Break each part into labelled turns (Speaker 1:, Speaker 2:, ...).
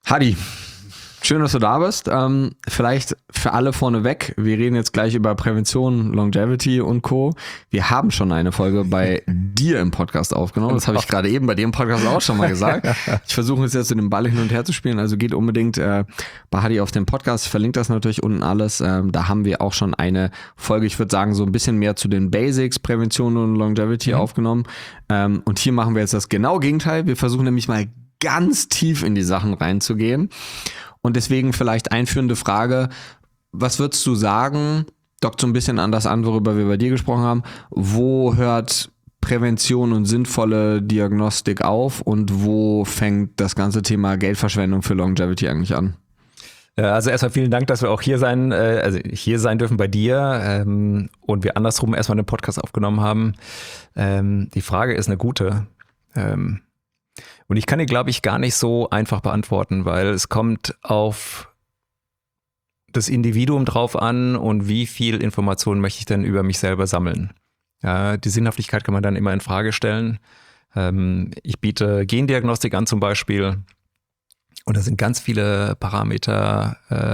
Speaker 1: Hadi, schön, dass du da bist. Vielleicht für alle vorneweg, wir reden jetzt gleich über Prävention, Longevity und Co. Wir haben schon eine Folge bei dir im Podcast aufgenommen. Das habe ich gerade eben bei dir im Podcast auch schon mal gesagt. Ich versuche jetzt den Ball hin und her zu spielen. Also geht unbedingt bei Hadi auf den Podcast. Ich verlinke das natürlich unten alles. Da haben wir auch schon eine Folge, ich würde sagen, so ein bisschen mehr zu den Basics, Prävention und Longevity aufgenommen. Und hier machen wir jetzt das genaue Gegenteil. Wir versuchen nämlich mal ganz tief in die Sachen reinzugehen. Und deswegen vielleicht einführende Frage, was würdest du sagen, dockt so ein bisschen an das an, worüber wir bei dir gesprochen haben, wo hört Prävention und sinnvolle Diagnostik auf und wo fängt das ganze Thema Geldverschwendung für Longevity eigentlich an?
Speaker 2: Also erstmal vielen Dank, dass wir auch hier sein dürfen bei dir und wir andersrum erstmal einen Podcast aufgenommen haben. Die Frage ist eine gute. Und ich kann die, glaube ich, gar nicht so einfach beantworten, weil es kommt auf das Individuum drauf an und wie viel Informationen möchte ich denn über mich selber sammeln. Ja, die Sinnhaftigkeit kann man dann immer in Frage stellen. Ich biete Gendiagnostik an zum Beispiel und da sind ganz viele Parameter,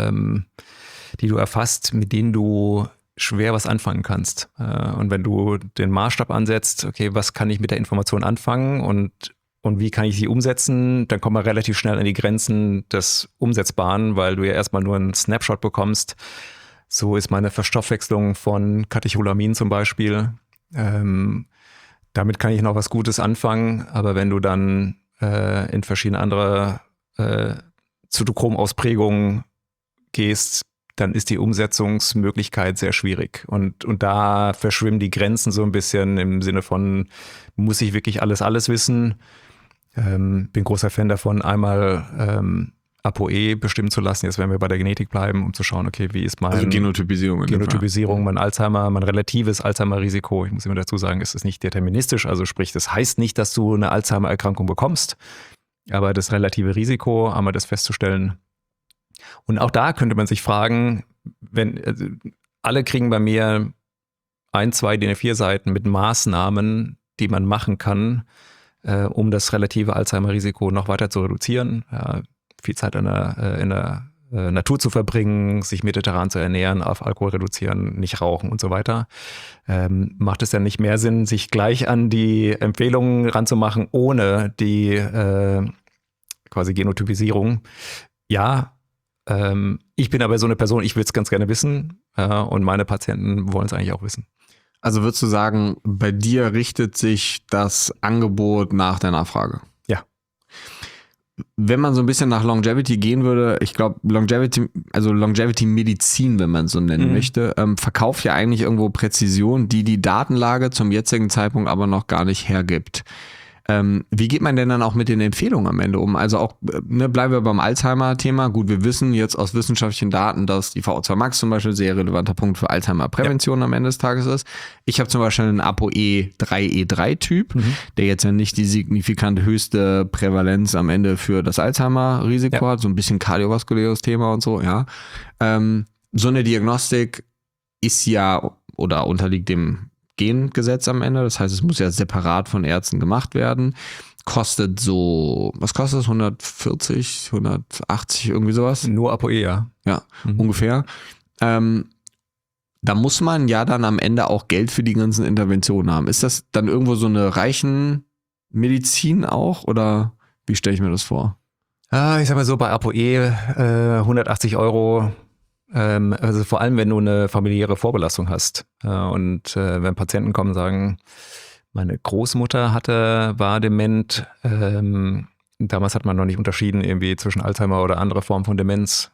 Speaker 2: die du erfasst, mit denen du schwer was anfangen kannst. Und wenn du den Maßstab ansetzt, okay, was kann ich mit der Information anfangen und wie kann ich sie umsetzen, dann kommt man relativ schnell an die Grenzen des Umsetzbaren, weil du ja erstmal nur einen Snapshot bekommst. So ist meine Verstoffwechslung von Katecholamin zum Beispiel. Damit kann ich noch was Gutes anfangen, aber wenn du dann in verschiedene andere Zytochrom-Ausprägungen gehst, dann ist die Umsetzungsmöglichkeit sehr schwierig. Und da verschwimmen die Grenzen so ein bisschen im Sinne von, muss ich wirklich alles wissen? Bin großer Fan davon, einmal ApoE bestimmen zu lassen, jetzt wenn wir bei der Genetik bleiben, um zu schauen, okay, wie ist mein Genotypisierung, mein Alzheimer, mein relatives Alzheimer-Risiko. Ich muss immer dazu sagen, es ist nicht deterministisch, also sprich, das heißt nicht, dass du eine Alzheimer-Erkrankung bekommst, aber das relative Risiko, einmal das festzustellen. Und auch da könnte man sich fragen, alle kriegen bei mir 1, 2 DIN A4 Seiten mit Maßnahmen, die man machen kann, um das relative Alzheimer-Risiko noch weiter zu reduzieren, viel Zeit in der Natur zu verbringen, sich mediterran zu ernähren, auf Alkohol reduzieren, nicht rauchen und so weiter. Macht es dann nicht mehr Sinn, sich gleich an die Empfehlungen ranzumachen, ohne die quasi Genotypisierung? Ja, ich bin aber so eine Person, ich will es ganz gerne wissen und meine Patienten wollen es eigentlich auch wissen.
Speaker 1: Also würdest du sagen, bei dir richtet sich das Angebot nach der Nachfrage?
Speaker 2: Ja.
Speaker 1: Wenn man so ein bisschen nach Longevity gehen würde, ich glaube, Longevity-Medizin, wenn man es so nennen möchte, verkauft ja eigentlich irgendwo Präzision, die Datenlage zum jetzigen Zeitpunkt aber noch gar nicht hergibt. Wie geht man denn dann auch mit den Empfehlungen am Ende um? Also auch, bleiben wir beim Alzheimer-Thema. Gut, wir wissen jetzt aus wissenschaftlichen Daten, dass die VO2 Max zum Beispiel ein sehr relevanter Punkt für Alzheimer-Prävention am Ende des Tages ist. Ich habe zum Beispiel einen ApoE3E3-Typ, der jetzt ja nicht die signifikant höchste Prävalenz am Ende für das Alzheimer-Risiko hat, so ein bisschen kardiovaskuläres Thema und so, ja. So eine Diagnostik ist ja oder unterliegt dem Gengesetz am Ende, das heißt, es muss ja separat von Ärzten gemacht werden. Kostet so, was kostet es? 140, 180, irgendwie sowas?
Speaker 2: Nur ApoE, ja.
Speaker 1: Ja, ungefähr. Da muss man ja dann am Ende auch Geld für die ganzen Interventionen haben. Ist das dann irgendwo so eine Reichenmedizin auch oder wie stelle ich mir das vor?
Speaker 2: Ich sag mal so, bei ApoE 180 €. Also vor allem, wenn du eine familiäre Vorbelastung hast und wenn Patienten kommen und sagen, meine Großmutter war dement, damals hat man noch nicht unterschieden irgendwie zwischen Alzheimer oder andere Formen von Demenz.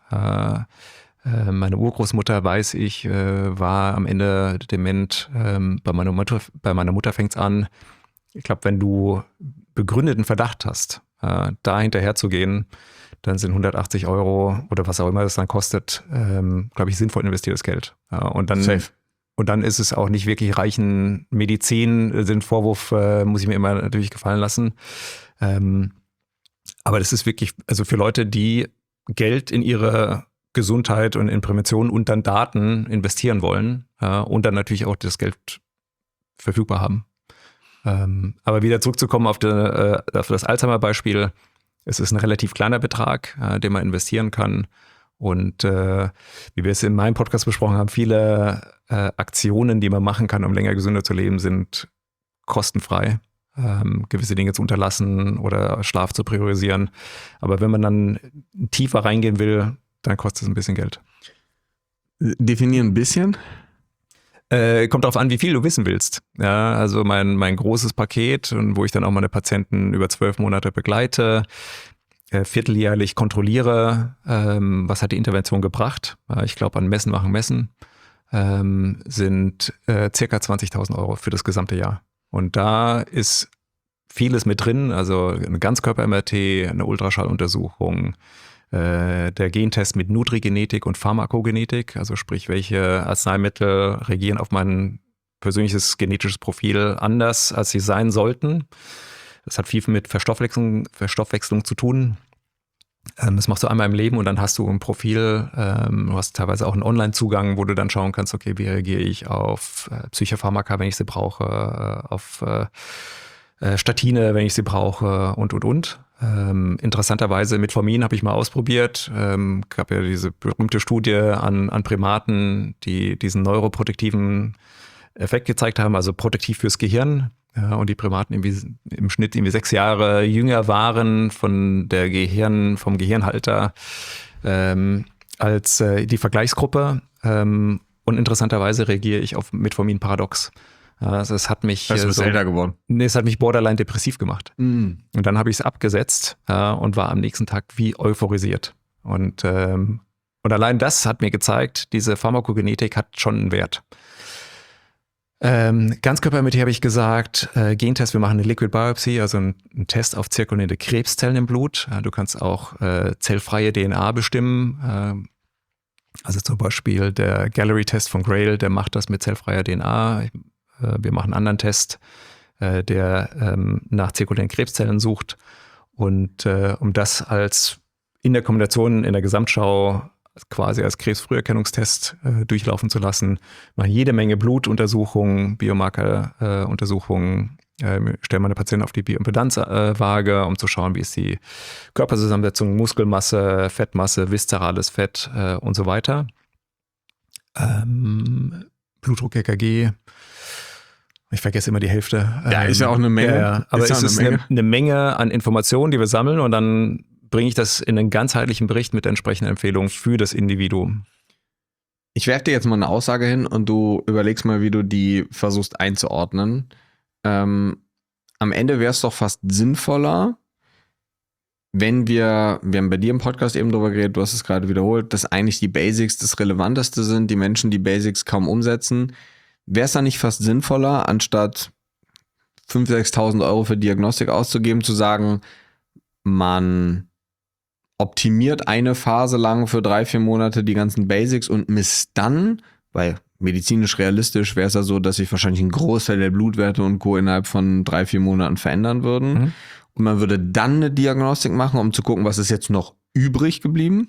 Speaker 2: Meine Urgroßmutter, weiß ich, war am Ende dement. Bei meiner Mutter fängt es an. Ich glaube, wenn du begründeten Verdacht hast, da hinterher zu gehen, dann sind 180 € oder was auch immer das dann kostet, glaube ich, sinnvoll investiertes Geld. Und dann ist es auch nicht wirklich reichen Medizin. Den Vorwurf muss ich mir immer natürlich gefallen lassen. Aber das ist wirklich, also für Leute, die Geld in ihre Gesundheit und in Prävention und dann Daten investieren wollen und dann natürlich auch das Geld verfügbar haben. Aber wieder zurückzukommen auf das Alzheimer-Beispiel. Es ist ein relativ kleiner Betrag, den man investieren kann. Und wie wir es in meinem Podcast besprochen haben, viele Aktionen, die man machen kann, um länger gesünder zu leben, sind kostenfrei. Gewisse Dinge zu unterlassen oder Schlaf zu priorisieren. Aber wenn man dann tiefer reingehen will, dann kostet es ein bisschen Geld.
Speaker 1: Definieren ein bisschen?
Speaker 2: Kommt darauf an, wie viel du wissen willst. Ja, also mein großes Paket, wo ich dann auch meine Patienten über 12 Monate begleite, vierteljährlich kontrolliere, was hat die Intervention gebracht. Ich glaube, an Messen machen Messen sind circa 20.000 Euro für das gesamte Jahr. Und da ist vieles mit drin, also eine Ganzkörper-MRT, eine Ultraschalluntersuchung, der Gentest mit Nutrigenetik und Pharmakogenetik, also sprich, welche Arzneimittel reagieren auf mein persönliches genetisches Profil anders, als sie sein sollten. Das hat viel mit Verstoffwechslung zu tun. Das machst du einmal im Leben und dann hast du ein Profil, du hast teilweise auch einen Online-Zugang, wo du dann schauen kannst, okay, wie reagiere ich auf Psychopharmaka, wenn ich sie brauche, auf Statine, wenn ich sie brauche und. Interessanterweise Metformin habe ich mal ausprobiert. Gab ja diese berühmte Studie an Primaten, die diesen neuroprotektiven Effekt gezeigt haben, also protektiv fürs Gehirn. Ja, und die Primaten irgendwie im Schnitt 6 Jahre jünger waren vom Gehirnhalter als die Vergleichsgruppe. Und interessanterweise reagiere ich auf Metformin paradox. Also es hat mich
Speaker 1: älter geworden.
Speaker 2: Nee, es hat mich borderline depressiv gemacht. Und dann habe ich es abgesetzt und war am nächsten Tag wie euphorisiert. Und allein das hat mir gezeigt, diese Pharmakogenetik hat schon einen Wert. Ganzkörper-MRT habe ich gesagt, Gentest, wir machen eine Liquid Biopsy, also einen Test auf zirkulierende Krebszellen im Blut. Du kannst auch zellfreie DNA bestimmen. Also zum Beispiel der Gallery-Test von Grail, der macht das mit zellfreier DNA. Wir machen einen anderen Test, der nach zirkulären Krebszellen sucht. Und um das in der Kombination, in der Gesamtschau quasi als Krebsfrüherkennungstest durchlaufen zu lassen, machen jede Menge Blutuntersuchungen, Biomarkeruntersuchungen, stellen meine Patienten auf die Bioimpedanzwaage, um zu schauen, wie ist die Körperzusammensetzung, Muskelmasse, Fettmasse, viszerales Fett und so weiter. Blutdruck, EKG. Ich vergesse immer die Hälfte.
Speaker 1: Ja, ist ja auch eine Menge.
Speaker 2: Ja, aber es ist eine Menge an Informationen, die wir sammeln und dann bringe ich das in einen ganzheitlichen Bericht mit der entsprechenden Empfehlung für das Individuum.
Speaker 1: Ich werfe dir jetzt mal eine Aussage hin und du überlegst mal, wie du die versuchst einzuordnen. Am Ende wäre es doch fast sinnvoller, wenn wir haben bei dir im Podcast eben drüber geredet, du hast es gerade wiederholt, dass eigentlich die Basics das Relevanteste sind, die Menschen die Basics kaum umsetzen. Wäre es dann nicht fast sinnvoller, anstatt 5.000, 6.000 Euro für Diagnostik auszugeben, zu sagen, man optimiert eine Phase lang für 3-4 Monate die ganzen Basics und misst dann, weil medizinisch realistisch wäre es ja so, dass sich wahrscheinlich ein Großteil der Blutwerte und Co. innerhalb von 3-4 Monaten verändern würden. Mhm. Und man würde dann eine Diagnostik machen, um zu gucken, was ist jetzt noch übrig geblieben?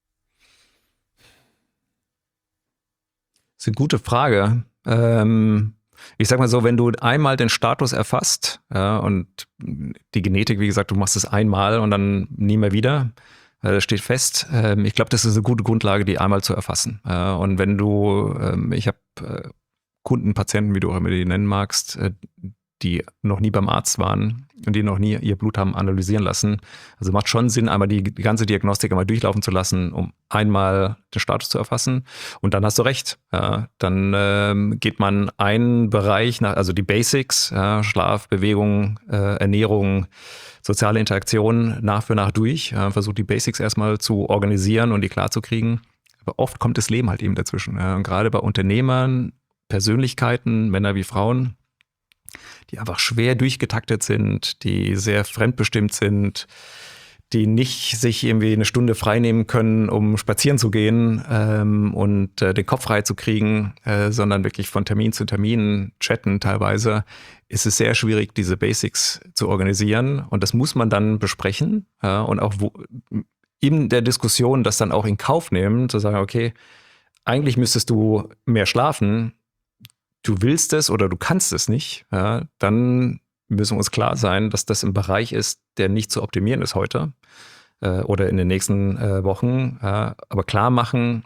Speaker 2: Das ist eine gute Frage. Ich sag mal so, wenn du einmal den Status erfasst, und die Genetik, wie gesagt, du machst es einmal und dann nie mehr wieder, das steht fest. Ich glaube, das ist eine gute Grundlage, die einmal zu erfassen. Und wenn du, ich habe Kunden, Patienten, wie du auch immer die nennen magst, die noch nie beim Arzt waren und die noch nie ihr Blut haben analysieren lassen. Also macht schon Sinn, einmal die ganze Diagnostik einmal durchlaufen zu lassen, um einmal den Status zu erfassen. Und dann hast du recht. Dann geht man einen Bereich nach, also die Basics, Schlaf, Bewegung, Ernährung, soziale Interaktion nach für nach durch. Versucht die Basics erstmal zu organisieren und die klar zu kriegen. Aber oft kommt das Leben halt eben dazwischen. Und gerade bei Unternehmern, Persönlichkeiten, Männer wie Frauen, die einfach schwer durchgetaktet sind, die sehr fremdbestimmt sind, die nicht sich irgendwie eine Stunde frei nehmen können, um spazieren zu gehen und den Kopf frei zu kriegen, sondern wirklich von Termin zu Termin chatten teilweise, ist es sehr schwierig, diese Basics zu organisieren. Und das muss man dann besprechen und auch in der Diskussion das dann auch in Kauf nehmen, zu sagen, okay, eigentlich müsstest du mehr schlafen, du willst es oder du kannst es nicht, dann müssen wir uns klar sein, dass das ein Bereich ist, der nicht zu optimieren ist heute oder in den nächsten Wochen. Aber klar machen,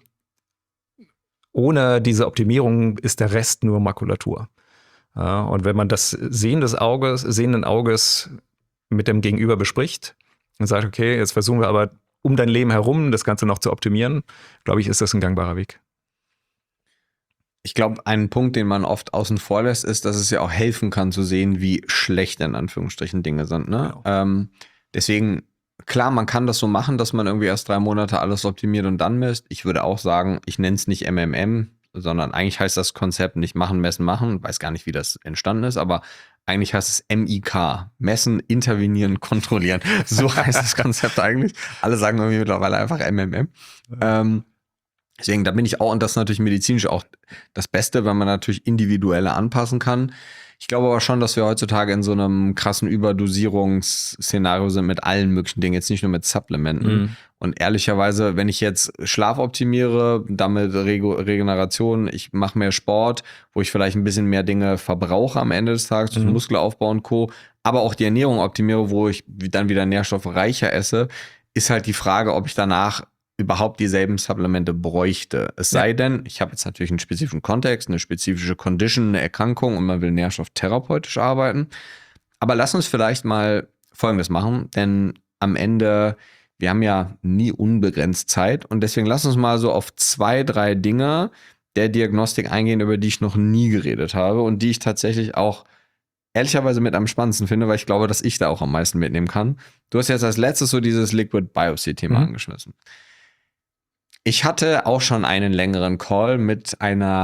Speaker 2: ohne diese Optimierung ist der Rest nur Makulatur. Und wenn man das sehenden Auges mit dem Gegenüber bespricht und sagt, okay, jetzt versuchen wir aber um dein Leben herum das Ganze noch zu optimieren, glaube ich, ist das ein gangbarer Weg.
Speaker 1: Ich glaube, ein Punkt, den man oft außen vor lässt, ist, dass es ja auch helfen kann zu sehen, wie schlecht in Anführungsstrichen Dinge sind. Ne?
Speaker 2: Genau.
Speaker 1: Deswegen, klar, man kann das so machen, dass man irgendwie erst 3 Monate alles optimiert und dann misst. Ich würde auch sagen, ich nenne es nicht MMM, sondern eigentlich heißt das Konzept nicht machen, messen, machen. Weiß gar nicht, wie das entstanden ist, aber eigentlich heißt es MIK. Messen, intervenieren, kontrollieren. So heißt das Konzept eigentlich. Alle sagen irgendwie mittlerweile einfach MMM. Deswegen, da bin ich auch, und das ist natürlich medizinisch auch das Beste, weil man natürlich individueller anpassen kann. Ich glaube aber schon, dass wir heutzutage in so einem krassen Überdosierungsszenario sind mit allen möglichen Dingen, jetzt nicht nur mit Supplementen. Und ehrlicherweise, wenn ich jetzt Schlaf optimiere, damit Regeneration, ich mache mehr Sport, wo ich vielleicht ein bisschen mehr Dinge verbrauche am Ende des Tages, durch Muskelaufbau und Co., aber auch die Ernährung optimiere, wo ich dann wieder nährstoffreicher esse, ist halt die Frage, ob ich danach überhaupt dieselben Supplemente bräuchte. Es sei denn, ich habe jetzt natürlich einen spezifischen Kontext, eine spezifische Condition, eine Erkrankung und man will nährstofftherapeutisch arbeiten. Aber lass uns vielleicht mal Folgendes machen, denn am Ende, wir haben ja nie unbegrenzt Zeit und deswegen lass uns mal so auf 2, 3 Dinge der Diagnostik eingehen, über die ich noch nie geredet habe und die ich tatsächlich auch ehrlicherweise mit am spannendsten finde, weil ich glaube, dass ich da auch am meisten mitnehmen kann. Du hast jetzt als letztes so dieses Liquid Biopsy-Thema angeschmissen. Ich hatte auch schon einen längeren Call mit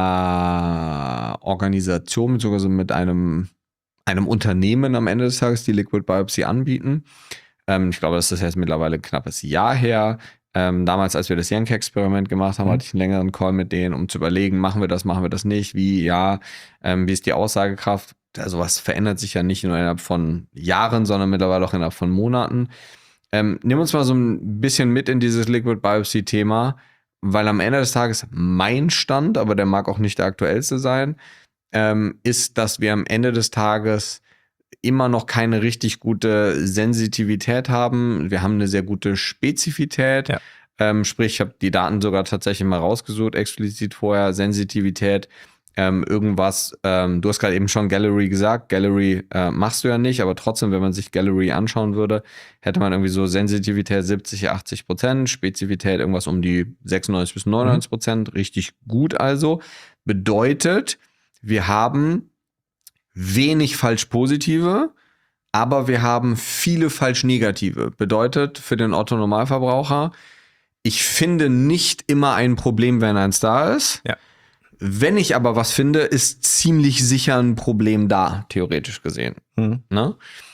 Speaker 1: einer Organisation, beziehungsweise mit einem Unternehmen am Ende des Tages, die Liquid Biopsy anbieten. Ich glaube, das ist jetzt mittlerweile ein knappes Jahr her. Damals, als wir das Yankee-Experiment gemacht haben, hatte ich einen längeren Call mit denen, um zu überlegen, machen wir das nicht, wie ist die Aussagekraft? Also was verändert sich ja nicht nur innerhalb von Jahren, sondern mittlerweile auch innerhalb von Monaten. Nimm uns mal so ein bisschen mit in dieses Liquid Biopsy-Thema, weil am Ende des Tages mein Stand, aber der mag auch nicht der aktuellste sein, ist, dass wir am Ende des Tages immer noch keine richtig gute Sensitivität haben. Wir haben eine sehr gute Spezifität. Ja. Sprich, ich habe die Daten sogar tatsächlich mal rausgesucht, explizit vorher, Sensitivität. Irgendwas, du hast gerade eben schon Gallery gesagt, Gallery machst du ja nicht, aber trotzdem, wenn man sich Gallery anschauen würde, hätte man irgendwie so Sensitivität 70-80%, Spezifität irgendwas um die 96-99%, richtig gut also. Bedeutet, wir haben wenig falsch-positive, aber wir haben viele falsch-negative. Bedeutet für den Otto-Normalverbraucher, ich finde nicht immer ein Problem, wenn eins da ist.
Speaker 2: Ja.
Speaker 1: Wenn ich aber was finde, ist ziemlich sicher ein Problem da, theoretisch gesehen. Ne?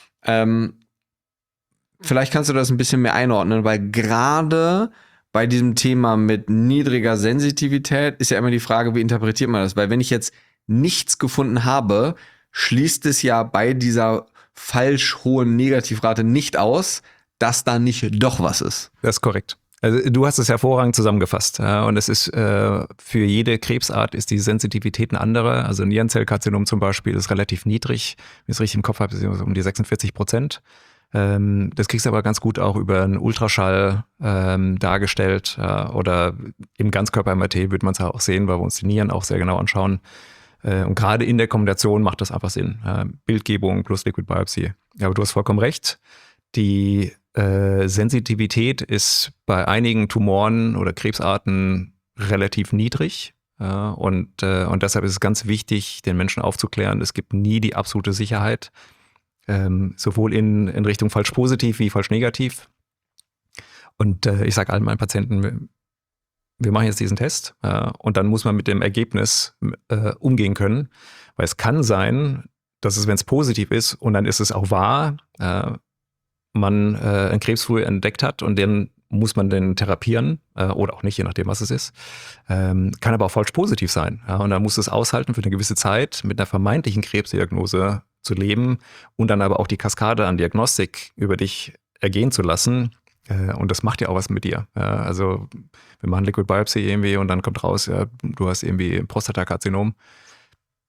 Speaker 1: Vielleicht kannst du das ein bisschen mehr einordnen, weil gerade bei diesem Thema mit niedriger Sensitivität ist ja immer die Frage, wie interpretiert man das? Weil wenn ich jetzt nichts gefunden habe, schließt es ja bei dieser falsch hohen Negativrate nicht aus, dass da nicht doch was ist.
Speaker 2: Das ist korrekt. Also du hast es hervorragend zusammengefasst. Und es ist für jede Krebsart ist die Sensitivität eine andere. Also ein Nierenzellkarzinom zum Beispiel ist relativ niedrig. Wenn ich es richtig im Kopf habe, ist es um die 46%. Das kriegst du aber ganz gut auch über einen Ultraschall dargestellt. Oder im Ganzkörper-MRT wird man es auch sehen, weil wir uns die Nieren auch sehr genau anschauen. Und gerade in der Kombination macht das einfach Sinn. Bildgebung plus Liquid Biopsy. Ja, aber du hast vollkommen recht. Die Sensitivität ist bei einigen Tumoren oder Krebsarten relativ niedrig. Und deshalb ist es ganz wichtig, den Menschen aufzuklären, es gibt nie die absolute Sicherheit, sowohl in Richtung falsch positiv wie falsch negativ. Und ich sage allen meinen Patienten, wir machen jetzt diesen Test und dann muss man mit dem Ergebnis umgehen können. Weil es kann sein, dass es, wenn es positiv ist und dann ist es auch wahr, man einen Krebs früh entdeckt hat und den muss man dann therapieren oder auch nicht, je nachdem, was es ist. Kann aber auch falsch positiv sein. Ja, und dann muss es aushalten, für eine gewisse Zeit mit einer vermeintlichen Krebsdiagnose zu leben und dann aber auch die Kaskade an Diagnostik über dich ergehen zu lassen. Und das macht ja auch was mit dir. Also wir machen Liquid Biopsy irgendwie und dann kommt raus, ja, du hast irgendwie Prostatakarzinom.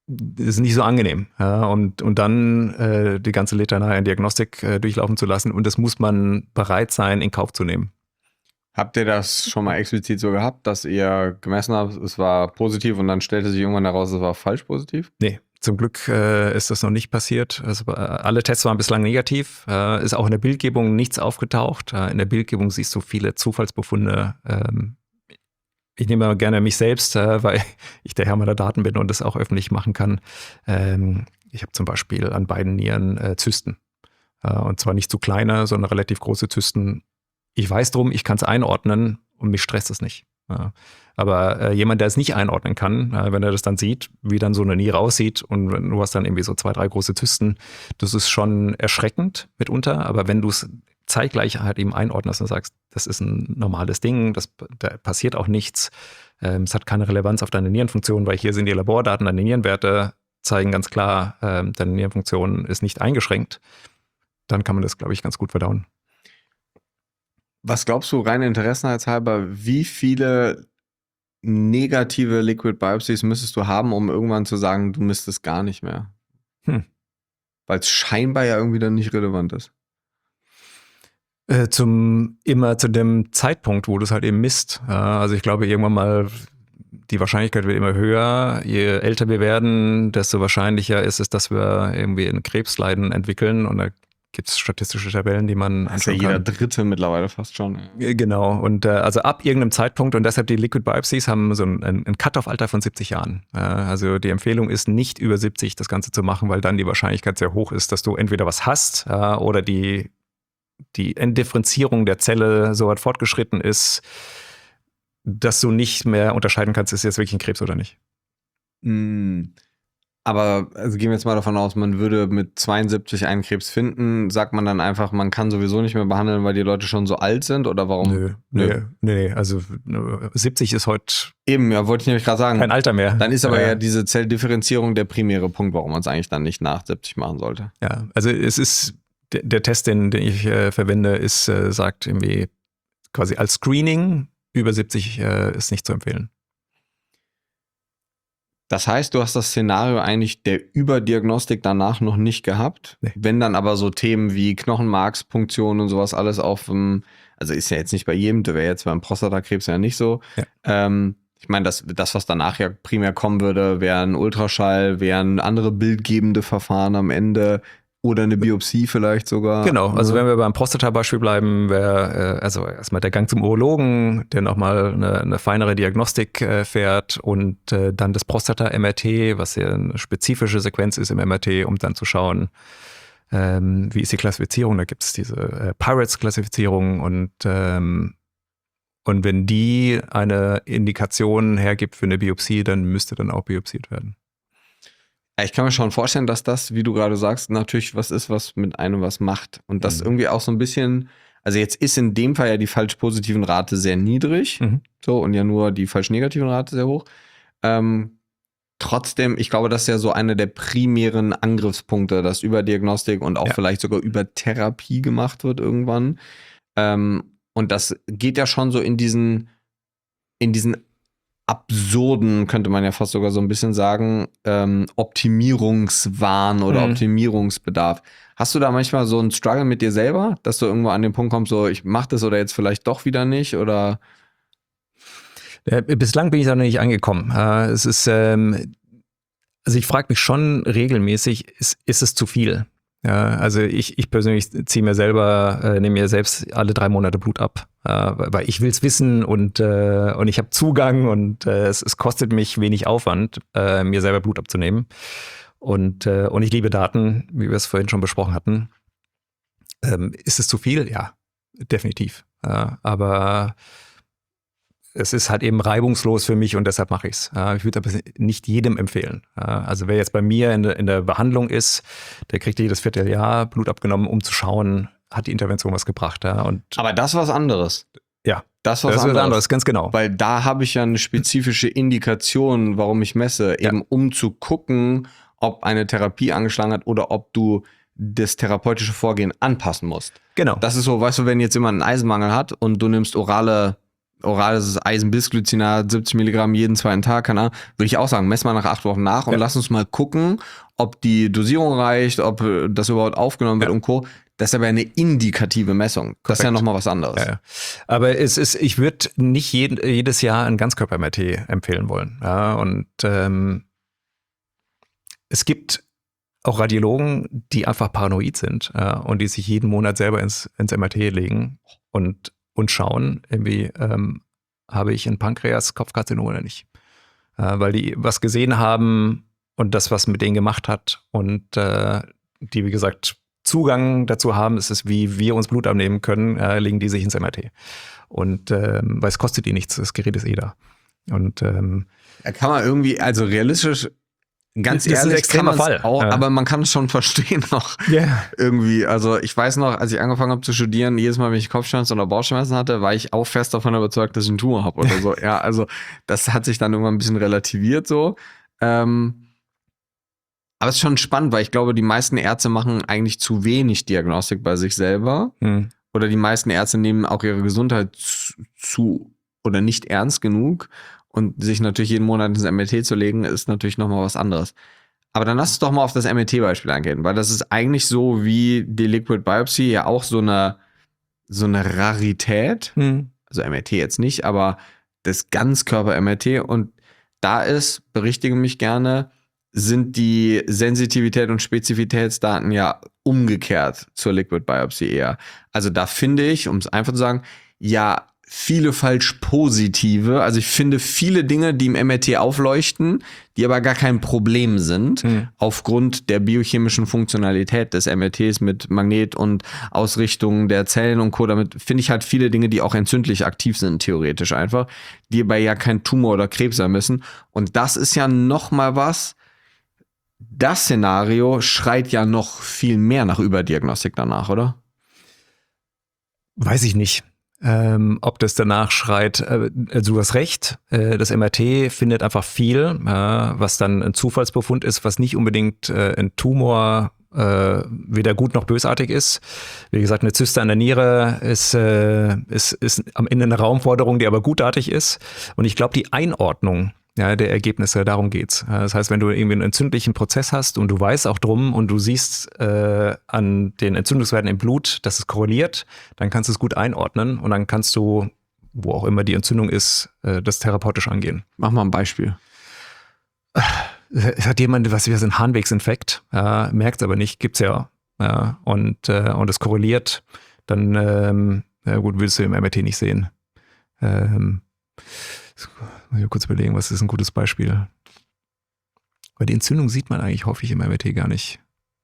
Speaker 2: ist nicht so angenehm. Ja, und dann die ganze Litanei an Diagnostik durchlaufen zu lassen. Und das muss man bereit sein, in Kauf zu nehmen.
Speaker 1: Habt ihr das schon mal explizit so gehabt, dass ihr gemessen habt, es war positiv und dann stellte sich irgendwann heraus, es war falsch positiv?
Speaker 2: Nee, zum Glück ist das noch nicht passiert. Also, alle Tests waren bislang negativ. Ist auch in der Bildgebung nichts aufgetaucht. In der Bildgebung siehst du viele Zufallsbefunde. Ich nehme gerne mich selbst, weil ich der Herr meiner Daten bin und das auch öffentlich machen kann. Ich habe zum Beispiel an beiden Nieren Zysten. Und zwar nicht zu kleine, sondern relativ große Zysten. Ich weiß drum, ich kann es einordnen und mich stresst es nicht. Ja. Aber jemand, der es nicht einordnen kann, wenn er das dann sieht, wie dann so eine Niere aussieht und du hast dann irgendwie so 2, 3 große Zysten, das ist schon erschreckend mitunter. Aber wenn du es zeitgleich halt eben einordnest und sagst, das ist ein normales Ding, da passiert auch nichts, es hat keine Relevanz auf deine Nierenfunktion, weil hier sind die Labordaten, deine Nierenwerte zeigen ganz klar, deine Nierenfunktion ist nicht eingeschränkt, dann kann man das, glaube ich, ganz gut verdauen.
Speaker 1: Was glaubst du, rein interessenhalber, wie viele negative Liquid Biopsies müsstest du haben, um irgendwann zu sagen, du misst es gar nicht mehr? Weil es scheinbar ja irgendwie dann nicht relevant ist.
Speaker 2: Immer zu dem Zeitpunkt, wo du es halt eben misst. Also ich glaube, irgendwann mal, die Wahrscheinlichkeit wird immer höher. Je älter wir werden, desto wahrscheinlicher ist es, dass wir irgendwie ein Krebsleiden entwickeln. Und da gibt es statistische Tabellen, die man anschauen kann.
Speaker 1: Jeder Dritte mittlerweile fast schon.
Speaker 2: Ja. Genau. Und also ab irgendeinem Zeitpunkt, und deshalb die Liquid Biopsies haben so ein Cut-off-Alter von 70 Jahren. Also die Empfehlung ist, nicht über 70 das Ganze zu machen, weil dann die Wahrscheinlichkeit sehr hoch ist, dass du entweder was hast oder die Entdifferenzierung der Zelle so weit fortgeschritten ist, dass du nicht mehr unterscheiden kannst, ist jetzt wirklich ein Krebs oder nicht.
Speaker 1: Aber also gehen wir jetzt mal davon aus, man würde mit 72 einen Krebs finden, sagt man dann einfach, man kann sowieso nicht mehr behandeln, weil die Leute schon so alt sind oder warum?
Speaker 2: Nö. Also 70 ist heute
Speaker 1: eben, ja, wollte ich nämlich gerade sagen.
Speaker 2: Kein Alter mehr.
Speaker 1: Dann ist aber ja diese Zelldifferenzierung der primäre Punkt, warum man es eigentlich dann nicht nach 70 machen sollte.
Speaker 2: Ja, also es ist der Test, den ich verwende, sagt irgendwie quasi als Screening über 70 ist nicht zu empfehlen.
Speaker 1: Das heißt, du hast das Szenario eigentlich der Überdiagnostik danach noch nicht gehabt.
Speaker 2: Nee.
Speaker 1: Wenn dann aber so Themen wie Knochenmarkspunktion und sowas alles also ist ja jetzt nicht bei jedem, das wäre jetzt beim Prostatakrebs ja nicht so. Ja. Ich meine, das, was danach ja primär kommen würde, wären Ultraschall, wären andere bildgebende Verfahren am Ende. Oder eine Biopsie vielleicht sogar.
Speaker 2: Genau, also wenn wir beim Prostata-Beispiel bleiben, wäre also erstmal der Gang zum Urologen, der nochmal eine feinere Diagnostik fährt und dann das Prostata-MRT, was ja eine spezifische Sequenz ist im MRT, um dann zu schauen, wie ist die Klassifizierung. Da gibt es diese Pirates-Klassifizierung und wenn die eine Indikation hergibt für eine Biopsie, dann müsste dann auch biopsiert werden.
Speaker 1: Ich kann mir schon vorstellen, dass das, wie du gerade sagst, natürlich was ist, was mit einem was macht. Und das irgendwie auch so ein bisschen, also jetzt ist in dem Fall ja die falsch-positiven Rate sehr niedrig, so, und ja nur die falsch-negativen Rate sehr hoch. Trotzdem, ich glaube, das ist ja so einer der primären Angriffspunkte, dass über Diagnostik und auch vielleicht sogar über Therapie gemacht wird irgendwann. Und das geht ja schon so in diesen absurden, könnte man ja fast sogar so ein bisschen sagen, Optimierungswahn oder Optimierungsbedarf. Hast du da manchmal so einen Struggle mit dir selber, dass du irgendwo an den Punkt kommst, so ich mach das oder jetzt vielleicht doch wieder nicht oder?
Speaker 2: Bislang bin ich da noch nicht angekommen. Es ist, also ich frage mich schon regelmäßig, ist es zu viel? Ja, also ich persönlich nehme mir selbst alle 3 Monate Blut ab, weil ich will es wissen und ich habe Zugang und es kostet mich wenig Aufwand, mir selber Blut abzunehmen. Und ich liebe Daten, wie wir es vorhin schon besprochen hatten. Ist es zu viel? Ja, definitiv. Aber es ist halt eben reibungslos für mich und deshalb mache ich es. Ich würde aber nicht jedem empfehlen. Also wer jetzt bei mir in der Behandlung ist, der kriegt jedes Vierteljahr Blut abgenommen, um zu schauen, hat die Intervention was gebracht.
Speaker 1: Aber das ist was anderes.
Speaker 2: Ja,
Speaker 1: das ist was anderes,
Speaker 2: ganz genau.
Speaker 1: Weil da habe ich ja eine spezifische Indikation, warum ich messe, eben um zu gucken, ob eine Therapie angeschlagen hat oder ob du das therapeutische Vorgehen anpassen musst.
Speaker 2: Genau.
Speaker 1: Das ist so, weißt du, wenn jetzt jemand einen Eisenmangel hat und du nimmst orale orales Eisenbisglycinat, 70 Milligramm jeden zweiten Tag, keine Ahnung, würde ich auch sagen, mess mal nach 8 Wochen nach und lass uns mal gucken, ob die Dosierung reicht, ob das überhaupt aufgenommen wird und Co. Das ist aber eine indikative Messung. Das ist ja nochmal was anderes.
Speaker 2: Ja. Aber ich würde nicht jedes Jahr ein Ganzkörper-MRT empfehlen wollen. Ja, und es gibt auch Radiologen, die einfach paranoid sind und die sich jeden Monat selber ins MRT legen und schauen, irgendwie habe ich ein Pankreas-Kopfkarzinom oder nicht. Weil die was gesehen haben und das was mit denen gemacht hat und die, wie gesagt, Zugang dazu haben, ist es, wie wir uns Blut abnehmen können, legen die sich ins MRT. Und weil es kostet die nichts, das Gerät ist da. Und
Speaker 1: kann man irgendwie, also realistisch, ganz ehrlich, kann man es auch, aber man kann es schon verstehen noch irgendwie. Also ich weiß noch, als ich angefangen habe zu studieren, jedes Mal, wenn ich Kopfschmerzen oder Bauchschmerzen hatte, war ich auch fest davon überzeugt, dass ich einen Tumor habe oder so. Ja, also das hat sich dann irgendwann ein bisschen relativiert so. Aber es ist schon spannend, weil ich glaube, die meisten Ärzte machen eigentlich zu wenig Diagnostik bei sich selber. Oder die meisten Ärzte nehmen auch ihre Gesundheit zu oder nicht ernst genug. Und sich natürlich jeden Monat ins MRT zu legen, ist natürlich nochmal was anderes. Aber dann lass uns doch mal auf das MRT-Beispiel eingehen, weil das ist eigentlich so wie die Liquid Biopsy ja auch so eine Rarität. Also MRT jetzt nicht, aber das Ganzkörper-MRT. Und da ist, berichtige mich gerne, sind die Sensitivität und Spezifitätsdaten ja umgekehrt zur Liquid Biopsy eher. Also da finde ich, um es einfach zu sagen, ja, viele falsch positive. Also ich finde viele Dinge, die im MRT aufleuchten, die aber gar kein Problem sind, aufgrund der biochemischen Funktionalität des MRTs mit Magnet und Ausrichtung der Zellen und Co. Damit finde ich halt viele Dinge, die auch entzündlich aktiv sind, theoretisch einfach, die aber ja kein Tumor oder Krebs sein müssen. Und das ist ja noch mal was. Das Szenario schreit ja noch viel mehr nach Überdiagnostik danach, oder?
Speaker 2: Weiß ich nicht. Ob das danach schreit, du hast recht, das MRT findet einfach viel, was dann ein Zufallsbefund ist, was nicht unbedingt ein Tumor weder gut noch bösartig ist. Wie gesagt, eine Zyste an der Niere ist am Ende eine Raumforderung, die aber gutartig ist. Und ich glaube, die Einordnung der Ergebnisse, darum geht's. Das heißt, wenn du irgendwie einen entzündlichen Prozess hast und du weißt auch drum und du siehst an den Entzündungswerten im Blut, dass es korreliert, dann kannst du es gut einordnen und dann kannst du, wo auch immer die Entzündung ist, das therapeutisch angehen.
Speaker 1: Mach mal ein Beispiel.
Speaker 2: Es hat jemand, was wie ein Harnwegsinfekt, merkt es aber nicht, gibt's ja. Und es korreliert, dann gut, willst du im MRT nicht sehen. Muss ich kurz überlegen, was ist ein gutes Beispiel? Weil die Entzündung sieht man eigentlich häufig im MRT gar nicht.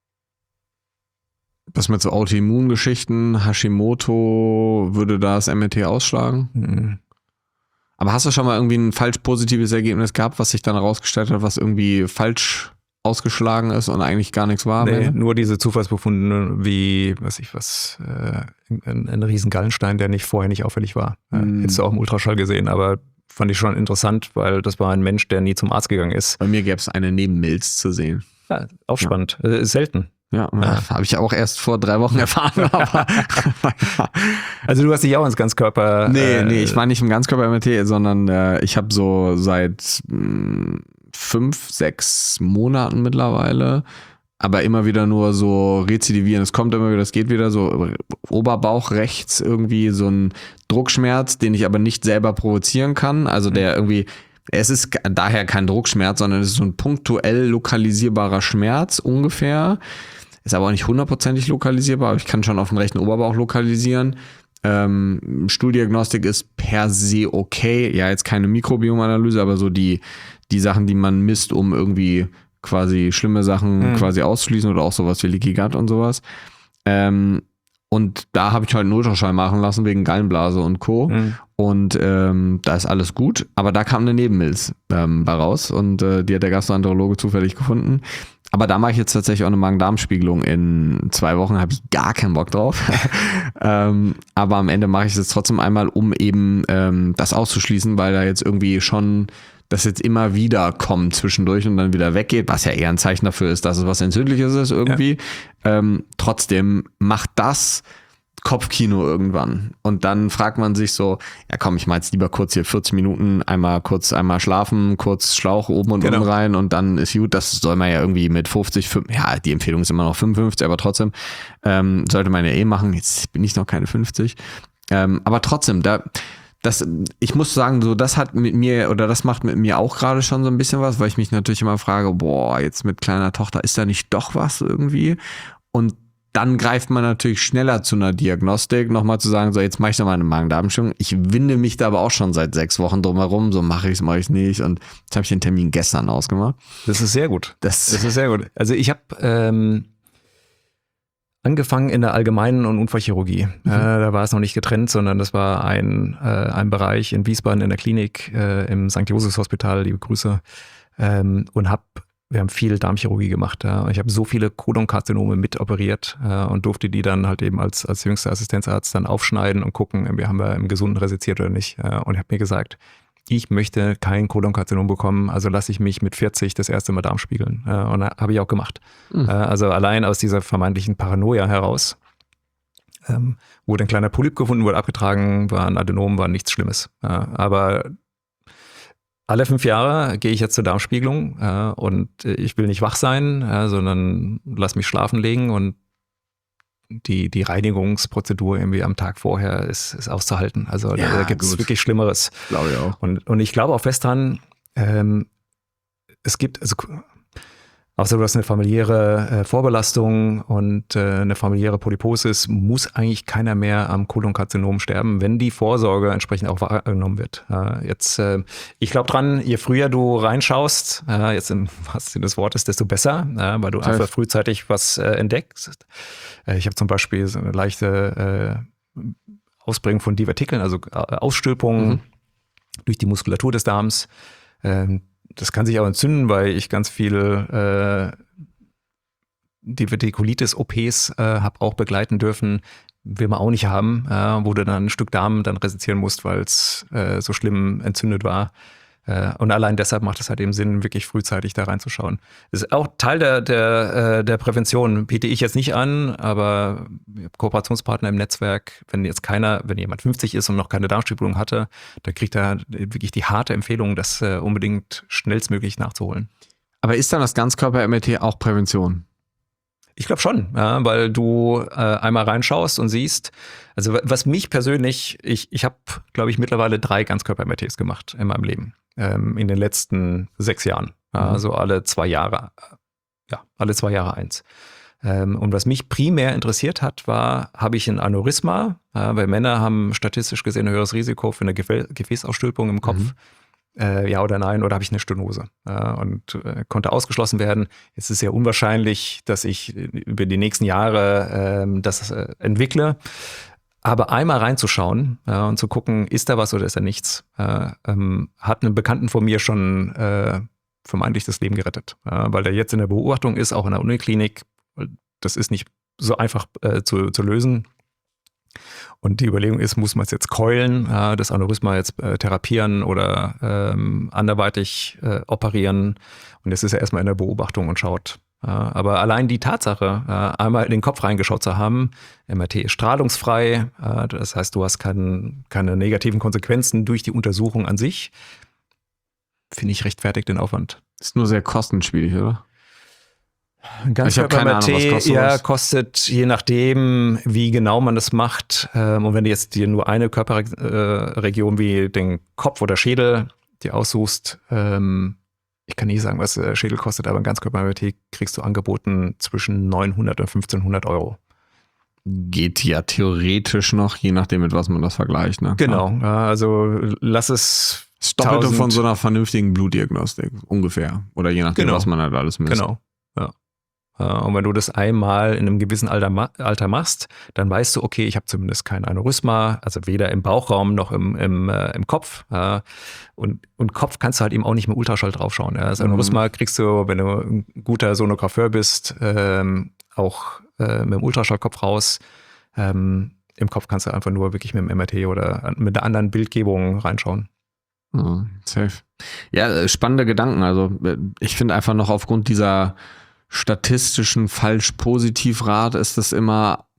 Speaker 1: Was mit so Autoimmungeschichten, Hashimoto, würde da das MRT ausschlagen? Aber hast du schon mal irgendwie ein falsch positives Ergebnis gehabt, was sich dann herausgestellt hat, was irgendwie falsch ausgeschlagen ist und eigentlich gar nichts war?
Speaker 2: Nee, nur diese Zufallsbefunde wie, ein riesen Gallenstein, der vorher nicht auffällig war. Hättest du auch im Ultraschall gesehen, aber fand ich schon interessant, weil das war ein Mensch, der nie zum Arzt gegangen ist.
Speaker 1: Bei mir gäbe es eine Nebenmilz zu sehen.
Speaker 2: Ja, auch spannend. Selten.
Speaker 1: Ja, habe ich auch erst vor 3 Wochen erfahren. Aber
Speaker 2: also du hast dich auch ins Ganzkörper...
Speaker 1: Nee, ich war nicht im Ganzkörper-MRT, sondern ich habe so seit 5, 6 Monaten mittlerweile, aber immer wieder nur so rezidivieren. Es kommt immer wieder, es geht wieder so Oberbauch rechts irgendwie so ein Druckschmerz, den ich aber nicht selber provozieren kann. Also der irgendwie, es ist daher kein Druckschmerz, sondern es ist so ein punktuell lokalisierbarer Schmerz ungefähr. Ist aber auch nicht 100%ig lokalisierbar, aber ich kann schon auf den rechten Oberbauch lokalisieren. Stuhldiagnostik ist per se okay. Ja, jetzt keine Mikrobiomanalyse, aber so die Sachen, die man misst, um irgendwie quasi schlimme Sachen quasi auszuschließen oder auch sowas wie Leaky Gut und sowas. Und da habe ich halt einen Ultraschall machen lassen wegen Gallenblase und Co. Und da ist alles gut, aber da kam eine Nebenmilz bei raus und die hat der Gastroenterologe zufällig gefunden. Aber da mache ich jetzt tatsächlich auch eine Magen-Darm-Spiegelung in 2 Wochen, habe ich gar keinen Bock drauf. Aber am Ende mache ich es jetzt trotzdem einmal, um eben das auszuschließen, weil da jetzt irgendwie schon das jetzt immer wieder kommt zwischendurch und dann wieder weggeht, was ja eher ein Zeichen dafür ist, dass es was Entzündliches ist irgendwie. Ja. Trotzdem macht das Kopfkino irgendwann. Und dann fragt man sich so, ja komm, ich mach jetzt lieber kurz hier 40 Minuten, einmal schlafen, kurz Schlauch oben und unten rein und dann ist gut. Das soll man ja irgendwie mit 50, ja, die Empfehlung ist immer noch 55, aber trotzdem sollte man ja machen. Jetzt bin ich noch keine 50. Aber trotzdem, ich muss sagen, so das hat mit mir oder das macht mit mir auch gerade schon so ein bisschen was, weil ich mich natürlich immer frage, boah, jetzt mit kleiner Tochter, ist da nicht doch was irgendwie? Und dann greift man natürlich schneller zu einer Diagnostik, nochmal zu sagen, so jetzt mache ich noch mal eine Magen-Darm-Störung. Ich winde mich da aber auch schon seit 6 Wochen drum herum, so mache ich es nicht. Und jetzt habe ich den Termin gestern ausgemacht.
Speaker 2: Das ist sehr gut. Das ist sehr gut. Also ich habe angefangen in der Allgemeinen- und Unfallchirurgie. Da war es noch nicht getrennt, sondern das war ein Bereich in Wiesbaden in der Klinik im St. Josephs Hospital, liebe Grüße, und wir haben viel Darmchirurgie gemacht. Ja. Ich habe so viele Kolonkarzinome mitoperiert und durfte die dann halt eben als jüngster Assistenzarzt dann aufschneiden und gucken, haben wir im Gesunden resiziert oder nicht. Und habe mir gesagt, ich möchte kein Kolonkarzinom bekommen, also lasse ich mich mit 40 das erste Mal Darm spiegeln. Und habe ich auch gemacht. Also allein aus dieser vermeintlichen Paranoia heraus wurde ein kleiner Polyp gefunden, wurde abgetragen, war ein Adenom, war nichts Schlimmes. Aber alle 5 Jahre gehe ich jetzt zur Darmspiegelung und ich will nicht wach sein, sondern lass mich schlafen legen und die Reinigungsprozedur irgendwie am Tag vorher ist auszuhalten. Also da gibt es wirklich Schlimmeres.
Speaker 1: Glaube ich auch.
Speaker 2: Und ich glaube auch fest dran, es gibt, also außer du hast eine familiäre Vorbelastung und eine familiäre Polyposis, muss eigentlich keiner mehr am Kolonkarzinom sterben, wenn die Vorsorge entsprechend auch wahrgenommen wird. Ich glaube dran, je früher du reinschaust, jetzt im wahrsten Sinne des Wortes, desto besser, weil du einfach frühzeitig was entdeckst. Ich habe zum Beispiel so eine leichte Ausbringung von Divertikeln, also Ausstülpungen durch die Muskulatur des Darms. Das kann sich auch entzünden, weil ich ganz viel Divertikulitis-OPs habe auch begleiten dürfen. Will man auch nicht haben, wo du dann ein Stück Darm dann resizieren musst, weil es so schlimm entzündet war. Und allein deshalb macht es halt eben Sinn, wirklich frühzeitig da reinzuschauen. Das ist auch Teil der Prävention. Biete ich jetzt nicht an, aber Kooperationspartner im Netzwerk, wenn jemand 50 ist und noch keine Darmspiegelung hatte, dann kriegt er wirklich die harte Empfehlung, das unbedingt schnellstmöglich nachzuholen.
Speaker 1: Aber ist dann das Ganzkörper-MRT auch Prävention?
Speaker 2: Ich glaube schon, ja, weil du einmal reinschaust und siehst, also was mich persönlich, ich habe, glaube ich, mittlerweile 3 Ganzkörper-MRTs gemacht in meinem Leben, in den letzten 6 Jahren, also alle 2 Jahre, alle 2 Jahre eins. Und was mich primär interessiert hat, war, habe ich ein Aneurysma, weil Männer haben statistisch gesehen ein höheres Risiko für eine Gefäßausstülpung im Kopf. Ja oder nein, oder habe ich eine Stenose? Und konnte ausgeschlossen werden. Jetzt ist es sehr unwahrscheinlich, dass ich über die nächsten Jahre das entwickle. Aber einmal reinzuschauen und zu gucken, ist da was oder ist da nichts, hat einen Bekannten von mir schon vermeintlich das Leben gerettet. Weil der jetzt in der Beobachtung ist, auch in der Uniklinik. Das ist nicht so einfach zu lösen. Und die Überlegung ist, muss man es jetzt keulen, das Aneurysma jetzt therapieren oder anderweitig operieren. Und jetzt ist er erstmal in der Beobachtung und schaut. Aber allein die Tatsache, einmal in den Kopf reingeschaut zu haben, MRT ist strahlungsfrei, das heißt, du hast keine negativen Konsequenzen durch die Untersuchung an sich, finde ich rechtfertigt den Aufwand.
Speaker 1: Ist nur sehr kostenspielig, oder?
Speaker 2: Ganz MRT kostet, je nachdem, wie genau man das macht. Und wenn du jetzt dir nur eine Körperregion wie den Kopf oder Schädel dir aussuchst, ich kann nicht sagen, was der Schädel kostet, aber ein Ganzkörper-MRT kriegst du angeboten zwischen 900 und 1500 Euro.
Speaker 1: Geht ja theoretisch noch, je nachdem, mit was man das vergleicht. Ne?
Speaker 2: Genau, also lass es
Speaker 1: das Doppelte von so einer vernünftigen Blutdiagnostik, ungefähr. Oder je nachdem, was man halt alles misst.
Speaker 2: Genau, ja. Und wenn du das einmal in einem gewissen Alter machst, dann weißt du, okay, ich habe zumindest kein Aneurysma, also weder im Bauchraum noch im Kopf. Und Kopf kannst du halt eben auch nicht mit Ultraschall draufschauen. Das Aneurysma kriegst du, wenn du ein guter Sonographeur bist, auch mit dem Ultraschallkopf raus. Im Kopf kannst du einfach nur wirklich mit dem MRT oder mit einer anderen Bildgebung reinschauen.
Speaker 1: Safe. Ja, spannende Gedanken. Also ich finde einfach noch aufgrund dieser statistischen Falsch-Positiv-Rat ist das immer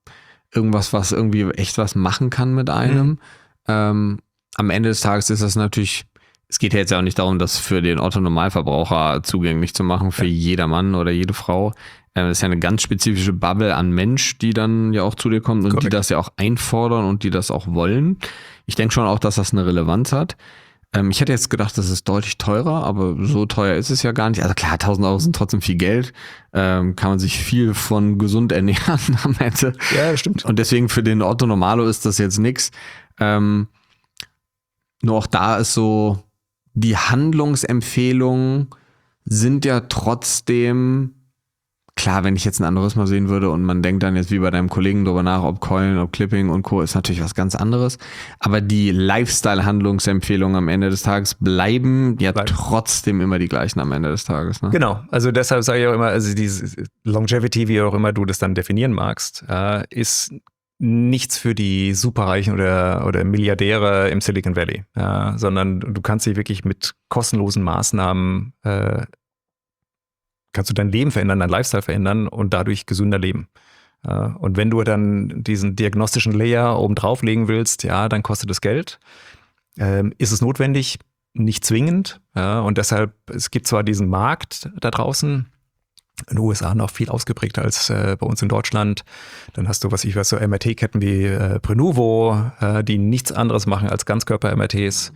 Speaker 1: irgendwas, was irgendwie echt was machen kann mit einem. Am Ende des Tages ist das natürlich, es geht ja jetzt ja auch nicht darum, das für den Otto-Normalverbraucher zugänglich zu machen, für jedermann oder jede Frau. Das ist ja eine ganz spezifische Bubble an Mensch, die dann ja auch zu dir kommt und
Speaker 2: Korrekt.
Speaker 1: die das ja auch einfordern und die das auch wollen. Ich denke schon auch, dass das eine Relevanz hat. Ich hätte jetzt gedacht, das ist deutlich teurer, aber so teuer ist es ja gar nicht. Also klar, 1.000 Euro sind trotzdem viel Geld. Kann man sich viel von gesund ernähren am Ende.
Speaker 2: Ja, das stimmt.
Speaker 1: Und deswegen für den Otto Normalo ist das jetzt nix. Nur auch da ist so, die Handlungsempfehlungen sind ja trotzdem, klar, wenn ich jetzt ein Aneurysma sehen würde und man denkt dann jetzt wie bei deinem Kollegen drüber nach, ob Keulen, ob Clipping und Co. ist natürlich was ganz anderes. Aber die Lifestyle-Handlungsempfehlungen am Ende des Tages bleiben ja trotzdem immer die gleichen am Ende des Tages. Ne?
Speaker 2: Genau, also deshalb sage ich auch immer, also diese Longevity, wie auch immer du das dann definieren magst, ist nichts für die Superreichen oder Milliardäre im Silicon Valley, sondern du kannst dich wirklich mit kostenlosen Maßnahmen kannst du dein Leben verändern, dein Lifestyle verändern und dadurch gesünder leben. Und wenn du dann diesen diagnostischen Layer oben drauflegen willst, ja, dann kostet es Geld. Ist es notwendig? Nicht zwingend. Ja, und deshalb, es gibt zwar diesen Markt da draußen, in den USA noch viel ausgeprägter als bei uns in Deutschland. Dann hast du, so MRT-Ketten wie Prenuvo, die nichts anderes machen als Ganzkörper-MRTs.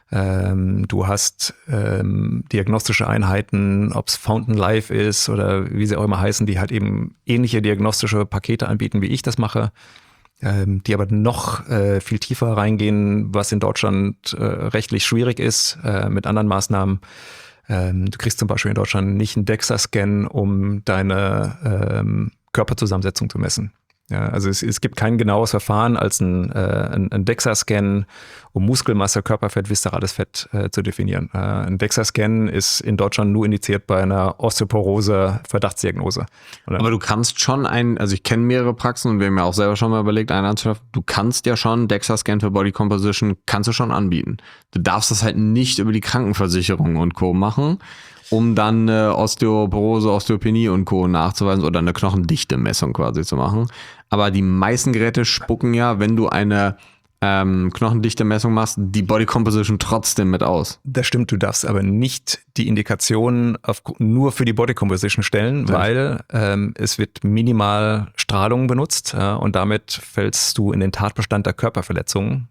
Speaker 2: Du hast diagnostische Einheiten, ob es Fountain Life ist oder wie sie auch immer heißen, die halt eben ähnliche diagnostische Pakete anbieten, wie ich das mache, die aber noch viel tiefer reingehen, was in Deutschland rechtlich schwierig ist mit anderen Maßnahmen. Du kriegst zum Beispiel in Deutschland nicht einen DEXA-Scan, um deine Körperzusammensetzung zu messen. Ja, also es gibt kein genaues Verfahren als ein DEXA-Scan, um Muskelmasse, Körperfett, viszerales Fett zu definieren. Ein DEXA-Scan ist in Deutschland nur indiziert bei einer Osteoporose-Verdachtsdiagnose.
Speaker 1: Aber du kannst schon also ich kenne mehrere Praxen und wir haben ja auch selber schon mal überlegt, einen anzuschaffen. Du kannst ja schon DEXA-Scan für Body Composition, kannst du schon anbieten. Du darfst das halt nicht über die Krankenversicherung und Co. machen, um dann Osteoporose, Osteopenie und Co. nachzuweisen oder eine Knochendichte-Messung quasi zu machen. Aber die meisten Geräte spucken ja, wenn du eine Knochendichte-Messung machst, die Body Composition trotzdem mit aus.
Speaker 2: Das stimmt, du darfst aber nicht die Indikation nur für die Body Composition stellen, weil es wird minimal Strahlung benutzt und damit fällst du in den Tatbestand der Körperverletzung,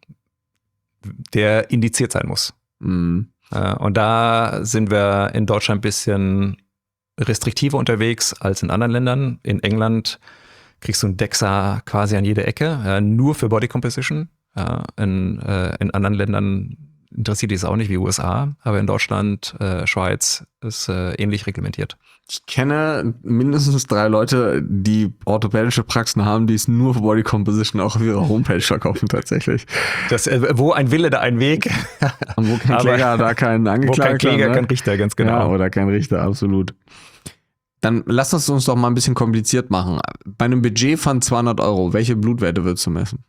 Speaker 2: der indiziert sein muss.
Speaker 1: Mhm.
Speaker 2: Und da sind wir in Deutschland ein bisschen restriktiver unterwegs als in anderen Ländern. In England kriegst du ein DEXA quasi an jeder Ecke, nur für Body Composition. In anderen Ländern interessiert die es auch nicht wie USA, aber in Deutschland, Schweiz ist ähnlich reglementiert.
Speaker 1: Ich kenne mindestens 3 Leute, die orthopädische Praxen haben, die es nur für Body Composition auch auf ihrer Homepage verkaufen tatsächlich.
Speaker 2: Das, wo ein Wille, da ein Weg.
Speaker 1: Und wo kein Kläger, da kein Angeklagter.
Speaker 2: Wo kein Kläger,
Speaker 1: ne?
Speaker 2: kein Richter, ganz genau.
Speaker 1: Ja, oder kein Richter, absolut. Dann lass uns doch mal ein bisschen kompliziert machen. Bei einem Budget von 200 Euro, welche Blutwerte würdest du messen?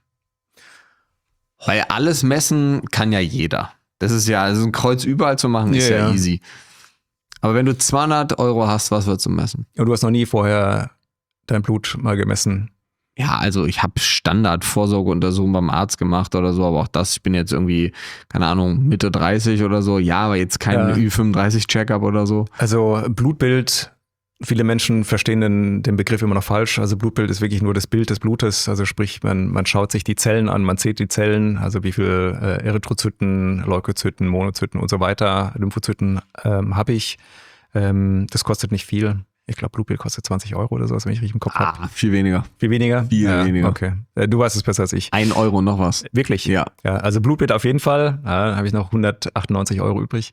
Speaker 1: Weil alles messen kann ja jeder. Das ist ja, also ein Kreuz überall zu machen, ist ja easy. Aber wenn du 200 Euro hast, was würdest du messen?
Speaker 2: Und du hast noch nie vorher dein Blut mal gemessen?
Speaker 1: Ja, also ich habe Standard-Vorsorgeuntersuchungen beim Arzt gemacht oder so, aber auch das, ich bin jetzt irgendwie, keine Ahnung, Mitte 30 oder so. Ja, aber jetzt kein Ü35-Check-up oder so.
Speaker 2: Also Blutbild, viele Menschen verstehen den Begriff immer noch falsch. Also Blutbild ist wirklich nur das Bild des Blutes. Also sprich, man schaut sich die Zellen an, man zählt die Zellen, also wie viel Erythrozyten, Leukozyten, Monozyten und so weiter, Lymphozyten habe ich. Das kostet nicht viel. Ich glaube, Blutbild kostet 20 Euro oder sowas, wenn ich richtig im Kopf habe.
Speaker 1: Viel weniger.
Speaker 2: Viel weniger?
Speaker 1: Viel weniger.
Speaker 2: Okay. Du weißt es besser als ich.
Speaker 1: 1 Euro noch was.
Speaker 2: Wirklich?
Speaker 1: Ja.
Speaker 2: Also Blutbild auf jeden Fall. Da habe ich noch 198 Euro übrig.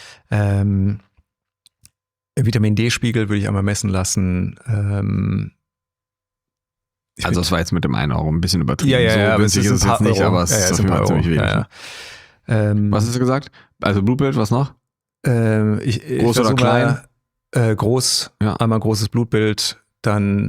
Speaker 2: Vitamin D-Spiegel würde ich einmal messen lassen.
Speaker 1: Also das war jetzt mit dem 1 Euro ein bisschen übertrieben.
Speaker 2: Ja,
Speaker 1: so günstig ist es jetzt nicht, aber es ist auf jeden Fall ziemlich wenig.
Speaker 2: Ja.
Speaker 1: Was hast du gesagt? Also Blutbild, was noch?
Speaker 2: Groß oder klein? Groß, einmal großes Blutbild, dann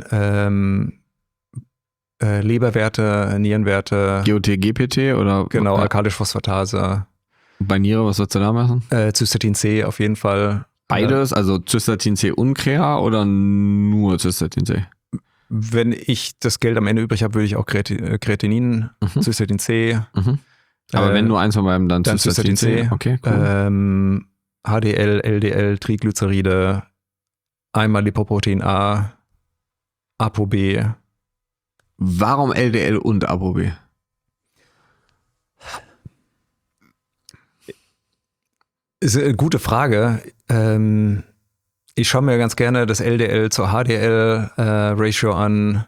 Speaker 2: Leberwerte, Nierenwerte.
Speaker 1: GOT, GPT oder?
Speaker 2: Genau, alkalische Phosphatase.
Speaker 1: Bei Niere, was sollst du da messen?
Speaker 2: Cystatin C auf jeden Fall.
Speaker 1: Beides, also Cystatin C und Crea oder nur Cystatin C?
Speaker 2: Wenn ich das Geld am Ende übrig habe, würde ich auch Kreatinin, Cystatin C.
Speaker 1: Aber wenn du eins von beiden, dann
Speaker 2: Cystatin C.
Speaker 1: Okay, cool.
Speaker 2: HDL, LDL, Triglyceride, einmal Lipoprotein A, ApoB.
Speaker 1: Warum LDL und ApoB?
Speaker 2: Ist eine gute Frage. Ich schaue mir ganz gerne das LDL zur HDL-Ratio an,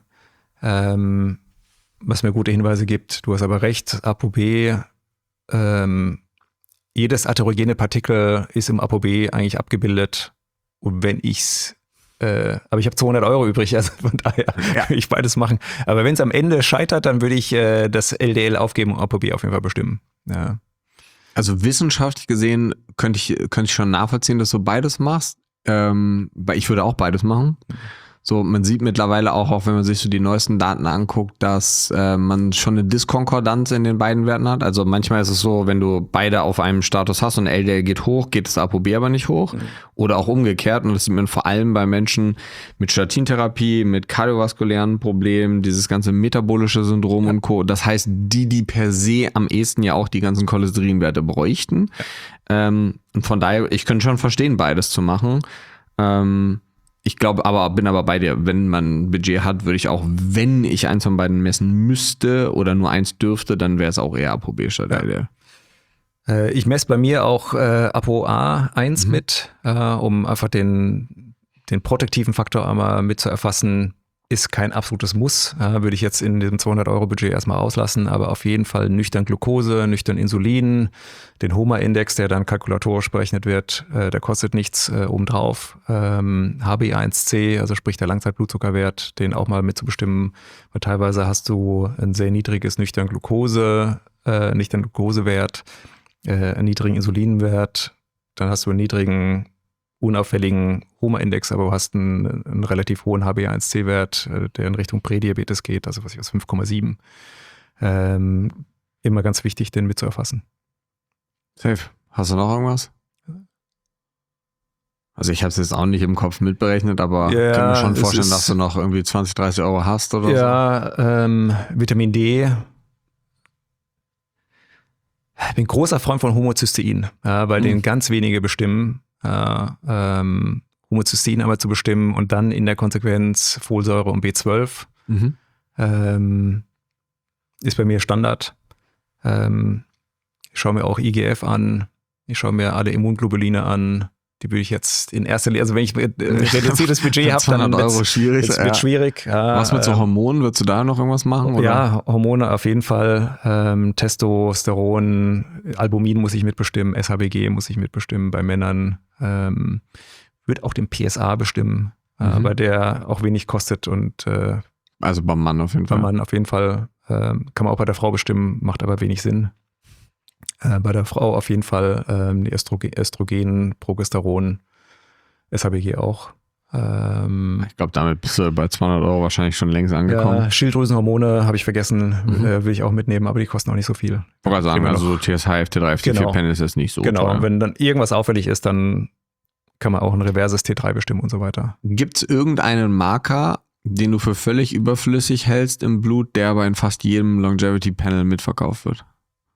Speaker 2: was mir gute Hinweise gibt. Du hast aber recht, ApoB, jedes atherogene Partikel ist im ApoB eigentlich abgebildet. Und wenn aber ich habe 200 € übrig, also von daher will ich beides machen. Aber wenn es am Ende scheitert, dann würde ich das LDL aufgeben und ApoB auf jeden Fall bestimmen. Ja.
Speaker 1: Also wissenschaftlich gesehen könnte ich schon nachvollziehen, dass du beides machst. Weil ich würde auch beides machen. So, man sieht mittlerweile auch wenn man sich so die neuesten Daten anguckt, dass man schon eine Diskonkordanz in den beiden Werten hat. Also manchmal ist es so, wenn du beide auf einem Status hast und LDL geht hoch, geht das ApoB aber nicht hoch. Oder auch umgekehrt. Und das sieht man vor allem bei Menschen mit Statintherapie, mit kardiovaskulären Problemen, dieses ganze metabolische Syndrom und Co. Das heißt, die per se am ehesten ja auch die ganzen Cholesterinwerte bräuchten. Und von daher, ich könnte schon verstehen, beides zu machen. Ich glaube bin aber bei dir, wenn man ein Budget hat, würde ich auch, wenn ich eins von beiden messen müsste oder nur eins dürfte, dann wäre es auch eher ApoB statt LDL.
Speaker 2: Ich messe bei mir auch ApoA1 mit, um einfach den protektiven Faktor einmal mit zu erfassen. Ist kein absolutes Muss, würde ich jetzt in diesem 200-€ Budget erstmal auslassen, aber auf jeden Fall nüchtern Glucose, nüchtern Insulin, den HOMA-Index, der dann kalkulatorisch berechnet wird, der kostet nichts obendrauf. HbA1c, also sprich der Langzeitblutzuckerwert, den auch mal mitzubestimmen, weil teilweise hast du ein sehr niedriges nüchtern Glukosewert, einen niedrigen Insulinwert, dann hast du einen niedrigen unauffälligen HOMA-Index, aber du hast einen relativ hohen HbA1c-Wert, der in Richtung Prädiabetes geht, also was ich aus 5,7. Immer ganz wichtig, den mitzuerfassen.
Speaker 1: Safe. Hast du noch irgendwas? Also ich habe es jetzt auch nicht im Kopf mitberechnet, aber kann mir schon vorstellen, dass du noch irgendwie 20, 30 € hast oder so.
Speaker 2: Ja, Vitamin D. Ich bin großer Freund von Homozystein, weil den ganz wenige bestimmen. Homozystein einmal zu bestimmen und dann in der Konsequenz Folsäure und B12 ist bei mir Standard. Ich schaue mir auch IGF an, ich schaue mir alle Immunglobuline an, die würde ich jetzt in erster Linie, also wenn ich reduziertes Budget habe, dann wird schwierig.
Speaker 1: Was mit so Hormonen, würdest du da noch irgendwas machen? Oder?
Speaker 2: Ja, Hormone auf jeden Fall. Testosteron, Albumin muss ich mitbestimmen, SHBG muss ich mitbestimmen bei Männern. Würde auch den PSA bestimmen, aber der auch wenig kostet und
Speaker 1: also beim Mann auf jeden Fall.
Speaker 2: Beim Mann auf jeden Fall. Kann man auch bei der Frau bestimmen, macht aber wenig Sinn. Bei der Frau auf jeden Fall die Östrogen, Progesteron, SHBG auch.
Speaker 1: Ich glaube, damit bist du bei 200 € wahrscheinlich schon längst angekommen.
Speaker 2: Ja, Schilddrüsenhormone habe ich vergessen, will ich auch mitnehmen, aber die kosten auch nicht so viel.
Speaker 1: Ich wollte sagen, also so TSH, FT3, FT4-Panel ist jetzt nicht so
Speaker 2: Genau,
Speaker 1: teuer.
Speaker 2: und wenn dann irgendwas auffällig ist, dann kann man auch ein reverses T3 bestimmen und so weiter.
Speaker 1: Gibt es irgendeinen Marker, den du für völlig überflüssig hältst im Blut, der aber in fast jedem Longevity-Panel mitverkauft wird?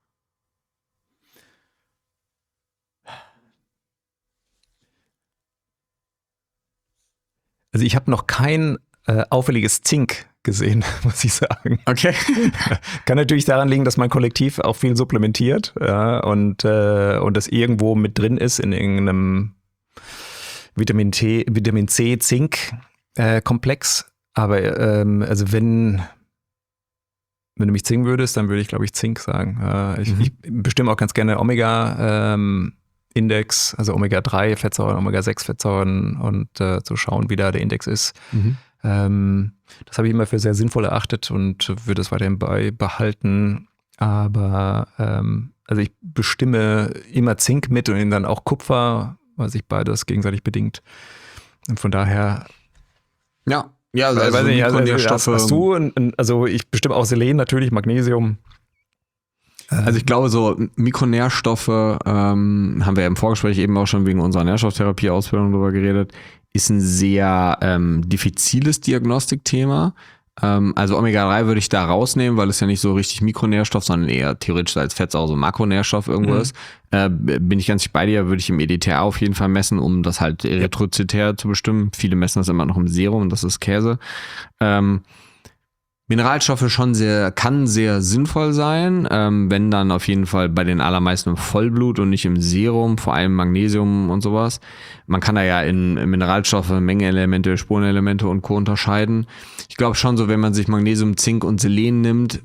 Speaker 2: Also ich habe noch kein auffälliges Zink gesehen, muss ich sagen.
Speaker 1: Okay.
Speaker 2: Kann natürlich daran liegen, dass mein Kollektiv auch viel supplementiert und das irgendwo mit drin ist in irgendeinem Vitamin C, Zink Komplex. Aber also wenn du mich zwingen würdest, dann würde ich, glaube ich, Zink sagen. Ich bestimme auch ganz gerne Omega Index, also Omega-3 Fettsäuren, Omega-6 Fettsäuren und zu schauen, wie da der Index ist. Das habe ich immer für sehr sinnvoll erachtet und würde es weiterhin beibehalten. Aber also ich bestimme immer Zink mit und dann auch Kupfer, weil sich beides gegenseitig bedingt. Und von daher.
Speaker 1: Ja,
Speaker 2: also weiß nicht, hast du, also ich bestimme auch Selen natürlich, Magnesium.
Speaker 1: Also ich glaube, so Mikronährstoffe, haben wir ja im Vorgespräch eben auch schon wegen unserer Nährstofftherapie-Ausbildung drüber geredet, ist ein sehr diffiziles Diagnostikthema. Also Omega-3 würde ich da rausnehmen, weil es ja nicht so richtig Mikronährstoff, sondern eher theoretisch als Fettsäure Makronährstoff irgendwo ist. Bin ich ganz bei dir, würde ich im EDTA auf jeden Fall messen, um das halt erythrozytär zu bestimmen. Viele messen das immer noch im Serum, das ist Käse. Mineralstoffe kann sehr sinnvoll sein, wenn dann auf jeden Fall bei den allermeisten im Vollblut und nicht im Serum, vor allem Magnesium und sowas. Man kann da ja in Mineralstoffe, Mengenelemente, Spurenelemente und Co. unterscheiden. Ich glaube schon so, wenn man sich Magnesium, Zink und Selen nimmt,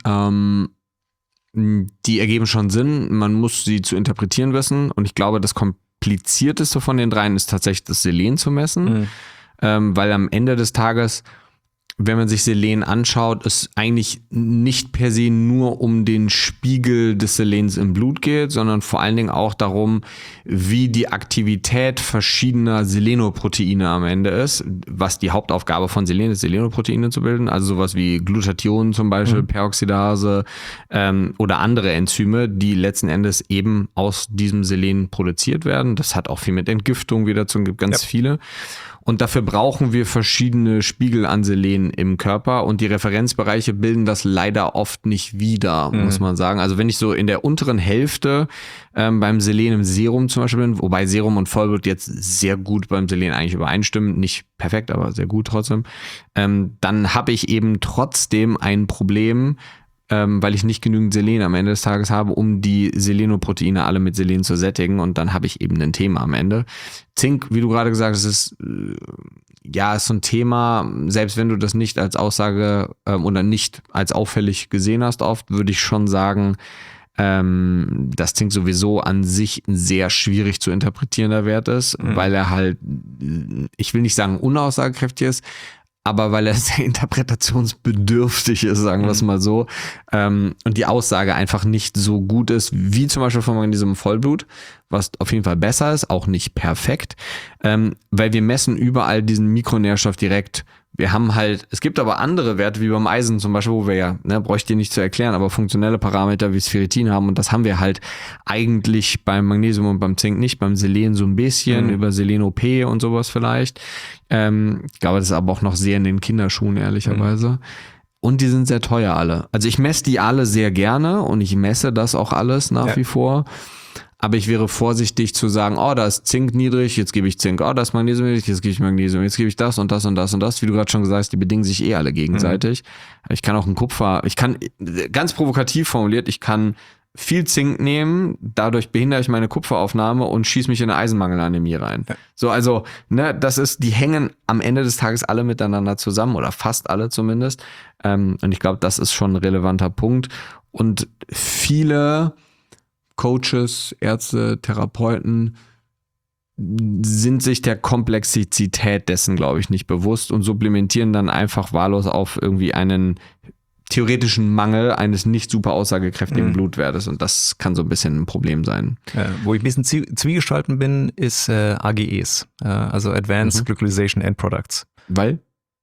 Speaker 1: die ergeben schon Sinn. Man muss sie zu interpretieren wissen und ich glaube, das komplizierteste von den dreien ist tatsächlich das Selen zu messen, weil am Ende des Tages, wenn man sich Selen anschaut, es eigentlich nicht per se nur um den Spiegel des Selens im Blut geht, sondern vor allen Dingen auch darum, wie die Aktivität verschiedener Selenoproteine am Ende ist, was die Hauptaufgabe von Selen ist, Selenoproteine zu bilden, also sowas wie Glutathion zum Beispiel, Peroxidase oder andere Enzyme, die letzten Endes eben aus diesem Selen produziert werden. Das hat auch viel mit Entgiftung wieder zu tun, gibt ganz viele. Und dafür brauchen wir verschiedene Spiegel an Selen im Körper und die Referenzbereiche bilden das leider oft nicht wieder, muss man sagen. Also wenn ich so in der unteren Hälfte beim Selen im Serum zum Beispiel bin, wobei Serum und Vollblut jetzt sehr gut beim Selen eigentlich übereinstimmen, nicht perfekt, aber sehr gut trotzdem, dann habe ich eben trotzdem ein Problem, weil ich nicht genügend Selen am Ende des Tages habe, um die Selenoproteine alle mit Selen zu sättigen und dann habe ich eben ein Thema am Ende. Zink, wie du gerade gesagt hast, ist so ein Thema, selbst wenn du das nicht als Aussage oder nicht als auffällig gesehen hast oft, würde ich schon sagen, dass Zink sowieso an sich ein sehr schwierig zu interpretierender Wert ist, weil er halt, ich will nicht sagen unaussagekräftig ist, aber weil er sehr interpretationsbedürftig ist, sagen wir es mal so, und die Aussage einfach nicht so gut ist, wie zum Beispiel von Magnesium Vollblut, was auf jeden Fall besser ist, auch nicht perfekt, weil wir messen überall diesen Mikronährstoff direkt. Wir haben halt, es gibt aber andere Werte, wie beim Eisen zum Beispiel, wo wir ja, bräuchte ich dir nicht zu erklären, aber funktionelle Parameter wie Spheritin haben und das haben wir halt eigentlich beim Magnesium und beim Zink nicht, beim Selen so ein bisschen, über Selen-OP und sowas vielleicht. Ich glaube, das ist aber auch noch sehr in den Kinderschuhen, ehrlicherweise. Und die sind sehr teuer alle. Also ich messe die alle sehr gerne und ich messe das auch alles nach wie vor. Aber ich wäre vorsichtig zu sagen, oh, da ist Zink niedrig, jetzt gebe ich Zink. Oh, da ist Magnesium niedrig, jetzt gebe ich Magnesium. Jetzt gebe ich das und das und das und das. Wie du gerade schon gesagt hast, die bedingen sich eh alle gegenseitig. Ich kann auch ganz provokativ formuliert, ich kann viel Zink nehmen, dadurch behindere ich meine Kupferaufnahme und schieße mich in eine Eisenmangelanämie rein. Ja. So, also, die hängen am Ende des Tages alle miteinander zusammen oder fast alle zumindest. Und ich glaube, das ist schon ein relevanter Punkt. Und viele Coaches, Ärzte, Therapeuten sind sich der Komplexität dessen, glaube ich, nicht bewusst und supplementieren dann einfach wahllos auf irgendwie einen theoretischen Mangel eines nicht super aussagekräftigen Blutwertes und das kann so ein bisschen ein Problem sein.
Speaker 2: Wo ich ein bisschen zwiegespalten bin, ist AGEs, also Advanced Glycosylation End Products.
Speaker 1: Weil?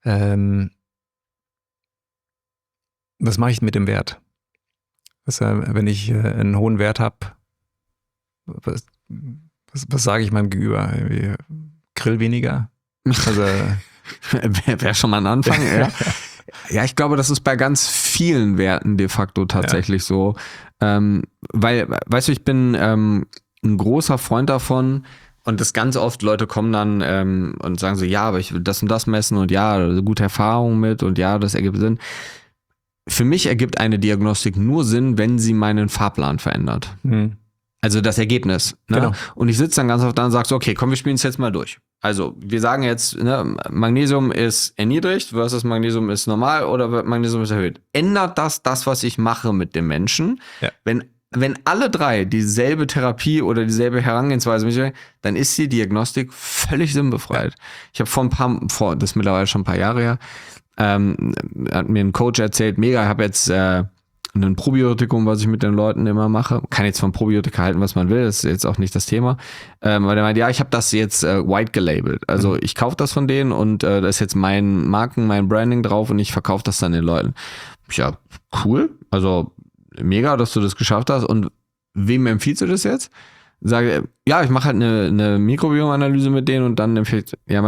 Speaker 2: Was mache ich mit dem Wert? Wenn ich einen hohen Wert habe, was sage ich meinem Gegenüber? Grill weniger? Also
Speaker 1: wäre schon mal ein Anfang, ja. Ja, ich glaube, das ist bei ganz vielen Werten de facto tatsächlich so. Weil, weißt du, ich bin ein großer Freund davon und das ganz oft, Leute kommen dann und sagen so, ja, aber ich will das und das messen und ja, gute Erfahrungen mit und ja, das ergibt Sinn. Für mich ergibt eine Diagnostik nur Sinn, wenn sie meinen Fahrplan verändert. Also das Ergebnis. Ne? Genau. Und ich sitze dann ganz oft da und sage so, okay, komm, wir spielen es jetzt mal durch. Also wir sagen jetzt, Magnesium ist erniedrigt versus Magnesium ist normal oder Magnesium ist erhöht. Ändert das, was ich mache mit dem Menschen? Ja. Wenn alle drei dieselbe Therapie oder dieselbe Herangehensweise mitnehmen, dann ist die Diagnostik völlig sinnbefreit. Ja. Ich habe das ist mittlerweile schon ein paar Jahre her, hat mir ein Coach erzählt, ich habe jetzt ein Probiotikum, was ich mit den Leuten immer mache. Kann jetzt von Probiotika halten, was man will, das ist jetzt auch nicht das Thema. Weil der meint, ja, ich habe das jetzt white gelabelt. Also ich kaufe das von denen und da ist jetzt mein Branding drauf und ich verkaufe das dann den Leuten. Ja, cool. Also mega, dass du das geschafft hast. Und wem empfiehlst du das jetzt? Sage, ja, ich mache halt eine Mikrobiomanalyse mit denen und dann empfiehlt, ja,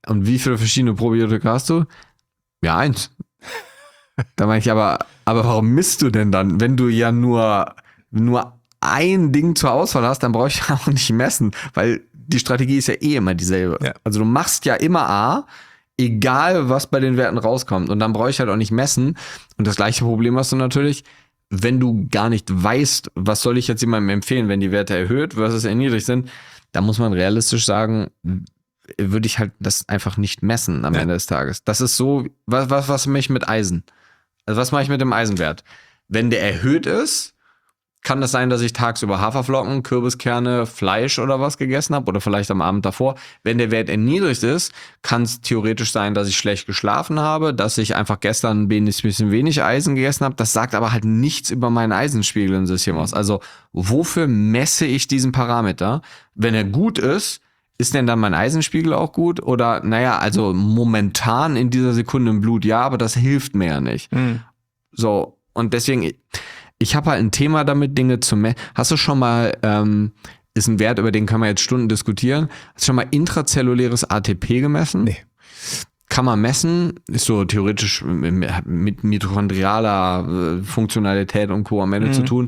Speaker 1: und wie viele verschiedene Probiotika hast du? Ja, 1. Da meine ich, aber warum misst du denn dann? Wenn du ja nur ein Ding zur Auswahl hast, dann brauche ich auch nicht messen, weil die Strategie ist ja eh immer dieselbe.
Speaker 2: Ja.
Speaker 1: Also du machst ja immer A, egal was bei den Werten rauskommt. Und dann brauche ich halt auch nicht messen. Und das gleiche Problem hast du natürlich, wenn du gar nicht weißt, was soll ich jetzt jemandem empfehlen, wenn die Werte erhöht versus erniedrigt sind, da muss man realistisch sagen, würde ich halt das einfach nicht messen am Ende des Tages. Das ist so, was mache ich mit Eisen? Also was mache ich mit dem Eisenwert? Wenn der erhöht ist, kann das sein, dass ich tagsüber Haferflocken, Kürbiskerne, Fleisch oder was gegessen habe oder vielleicht am Abend davor. Wenn der Wert erniedrigt ist, kann es theoretisch sein, dass ich schlecht geschlafen habe, dass ich einfach gestern ein bisschen wenig Eisen gegessen habe. Das sagt aber halt nichts über meinen Eisenspiegel im System aus. Also wofür messe ich diesen Parameter? Wenn er gut ist denn dann mein Eisenspiegel auch gut? Oder naja, also momentan in dieser Sekunde im Blut ja, aber das hilft mir ja nicht. So, und deswegen... Ich habe halt ein Thema damit, Dinge zu messen. Hast du schon mal, ist ein Wert, über den kann man jetzt Stunden diskutieren, hast du schon mal intrazelluläres ATP gemessen?
Speaker 2: Nee.
Speaker 1: Kann man messen, ist so theoretisch mit mitochondrialer Funktionalität und Co. am Ende zu tun.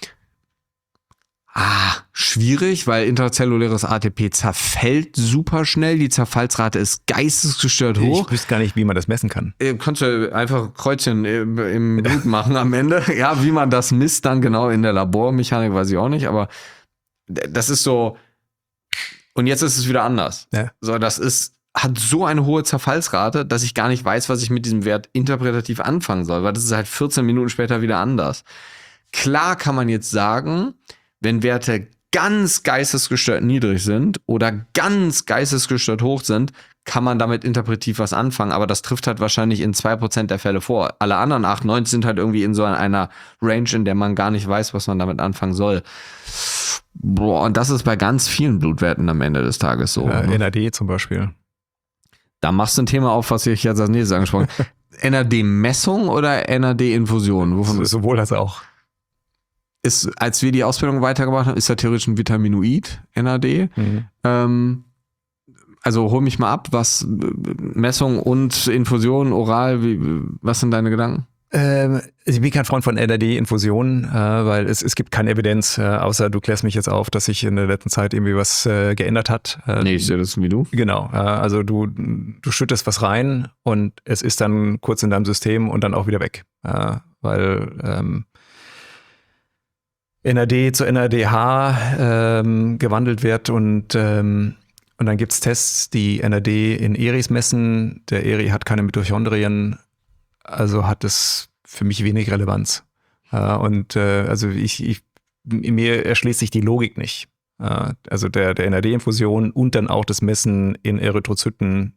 Speaker 1: Schwierig, weil intrazelluläres ATP zerfällt super schnell. Die Zerfallsrate ist geistesgestört hoch.
Speaker 2: Ich wüsste gar nicht, wie man das messen kann.
Speaker 1: Kannst du einfach Kreuzchen im Blut machen am Ende. Ja, wie man das misst dann genau in der Labormechanik, weiß ich auch nicht. Aber das ist so. Und jetzt ist es wieder anders.
Speaker 2: Ja.
Speaker 1: So, hat so eine hohe Zerfallsrate, dass ich gar nicht weiß, was ich mit diesem Wert interpretativ anfangen soll. Weil das ist halt 14 Minuten später wieder anders. Klar kann man jetzt sagen, wenn Werte ganz geistesgestört niedrig sind oder ganz geistesgestört hoch sind, kann man damit interpretiv was anfangen, aber das trifft halt wahrscheinlich in 2% der Fälle vor. Alle anderen 98 sind halt irgendwie in so einer Range, in der man gar nicht weiß, was man damit anfangen soll. Boah, und das ist bei ganz vielen Blutwerten am Ende des Tages so.
Speaker 2: NAD zum Beispiel.
Speaker 1: Da machst du ein Thema auf, was ich jetzt als nächstes angesprochen habe. NAD-Messung oder NAD-Infusion?
Speaker 2: Sowohl als auch.
Speaker 1: Ist, als wir die Ausbildung weitergemacht haben, ist ja theoretisch ein Vitaminoid, NAD. Also hol mich mal ab, was Messung und Infusion, oral, was sind deine Gedanken?
Speaker 2: Ich bin kein Freund von NAD-Infusionen, weil es gibt keine Evidenz, außer du klärst mich jetzt auf, dass sich in der letzten Zeit irgendwie was geändert hat.
Speaker 1: Nee, ich sehe das wie du.
Speaker 2: Genau, also du schüttest was rein und es ist dann kurz in deinem System und dann auch wieder weg, weil NAD zu NADH gewandelt wird und dann gibt es Tests, die NAD in Eris messen. Der Eri hat keine Mitochondrien, also hat es für mich wenig Relevanz. Also mir erschließt sich die Logik nicht. Also der NAD-Infusion und dann auch das Messen in Erythrozyten.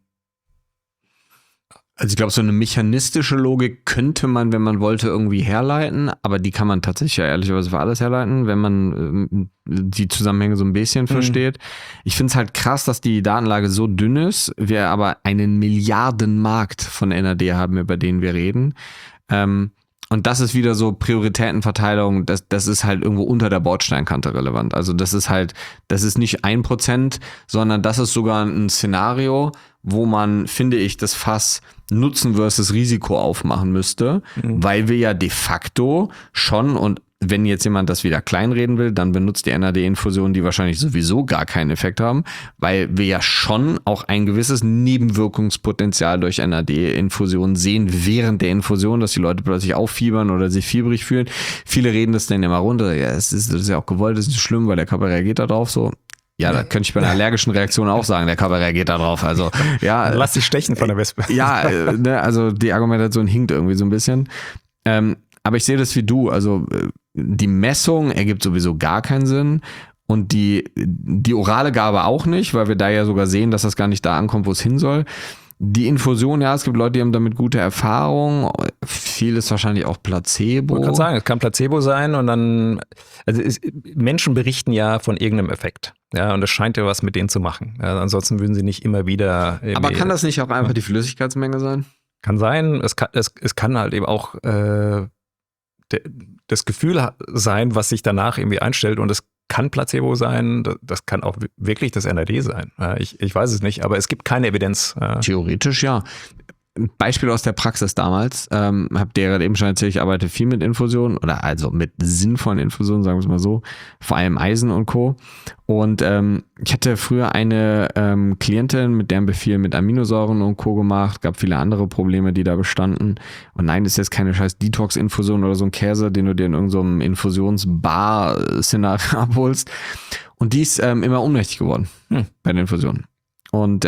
Speaker 1: Also ich glaube, so eine mechanistische Logik könnte man, wenn man wollte, irgendwie herleiten, aber die kann man tatsächlich ja ehrlicherweise für alles herleiten, wenn man die Zusammenhänge so ein bisschen versteht. Ich finde es halt krass, dass die Datenlage so dünn ist, wir aber einen Milliardenmarkt von NAD haben, über den wir reden. Und das ist wieder so Prioritätenverteilung, das ist halt irgendwo unter der Bordsteinkante relevant. Also das ist nicht 1%, sondern das ist sogar ein Szenario, wo man, finde ich, das Fass Nutzen versus Risiko aufmachen müsste, weil wir ja de facto schon, und wenn jetzt jemand das wieder kleinreden will, dann benutzt die NAD-Infusionen, die wahrscheinlich sowieso gar keinen Effekt haben, weil wir ja schon auch ein gewisses Nebenwirkungspotenzial durch NAD-Infusionen sehen während der Infusion, dass die Leute plötzlich auffiebern oder sich fiebrig fühlen. Viele reden das dann immer runter. Ja, das ist ja auch gewollt, das ist nicht schlimm, weil der Körper reagiert da drauf so. Ja, da könnte ich bei einer allergischen Reaktion auch sagen, der Körper reagiert da drauf. Also, ja.
Speaker 2: Lass dich stechen von der Wespe.
Speaker 1: Ja, also die Argumentation hinkt irgendwie so ein bisschen. Aber ich sehe das wie du. Also die Messung ergibt sowieso gar keinen Sinn. Und die orale Gabe auch nicht, weil wir da ja sogar sehen, dass das gar nicht da ankommt, wo es hin soll. Die Infusion, ja, es gibt Leute, die haben damit gute Erfahrung. Viel ist wahrscheinlich auch Placebo.
Speaker 2: Man kann sagen, es kann Placebo sein und dann, Menschen berichten ja von irgendeinem Effekt. Ja, und das scheint ja was mit denen zu machen. Ja, ansonsten würden sie nicht immer wieder.
Speaker 1: Aber kann das nicht auch einfach die Flüssigkeitsmenge sein?
Speaker 2: Kann sein. Es kann halt eben auch das Gefühl sein, was sich danach irgendwie einstellt, und es kann Placebo sein, das kann auch wirklich das NAD sein. Ich weiß es nicht, aber es gibt keine Evidenz.
Speaker 1: Theoretisch ja. Ein Beispiel aus der Praxis damals, habt ihr gerade eben schon erzählt, ich arbeite viel mit Infusionen oder also mit sinnvollen Infusionen, sagen wir es mal so, vor allem Eisen und Co. Und ich hatte früher eine Klientin, mit deren Befehl mit Aminosäuren und Co. gemacht, gab viele andere Probleme, die da bestanden. Und nein, das ist jetzt keine scheiß Detox-Infusion oder so ein Käse, den du dir in irgendeinem Infusionsbar-Szenario abholst. Und die ist immer ohnmächtig geworden bei den Infusionen. Und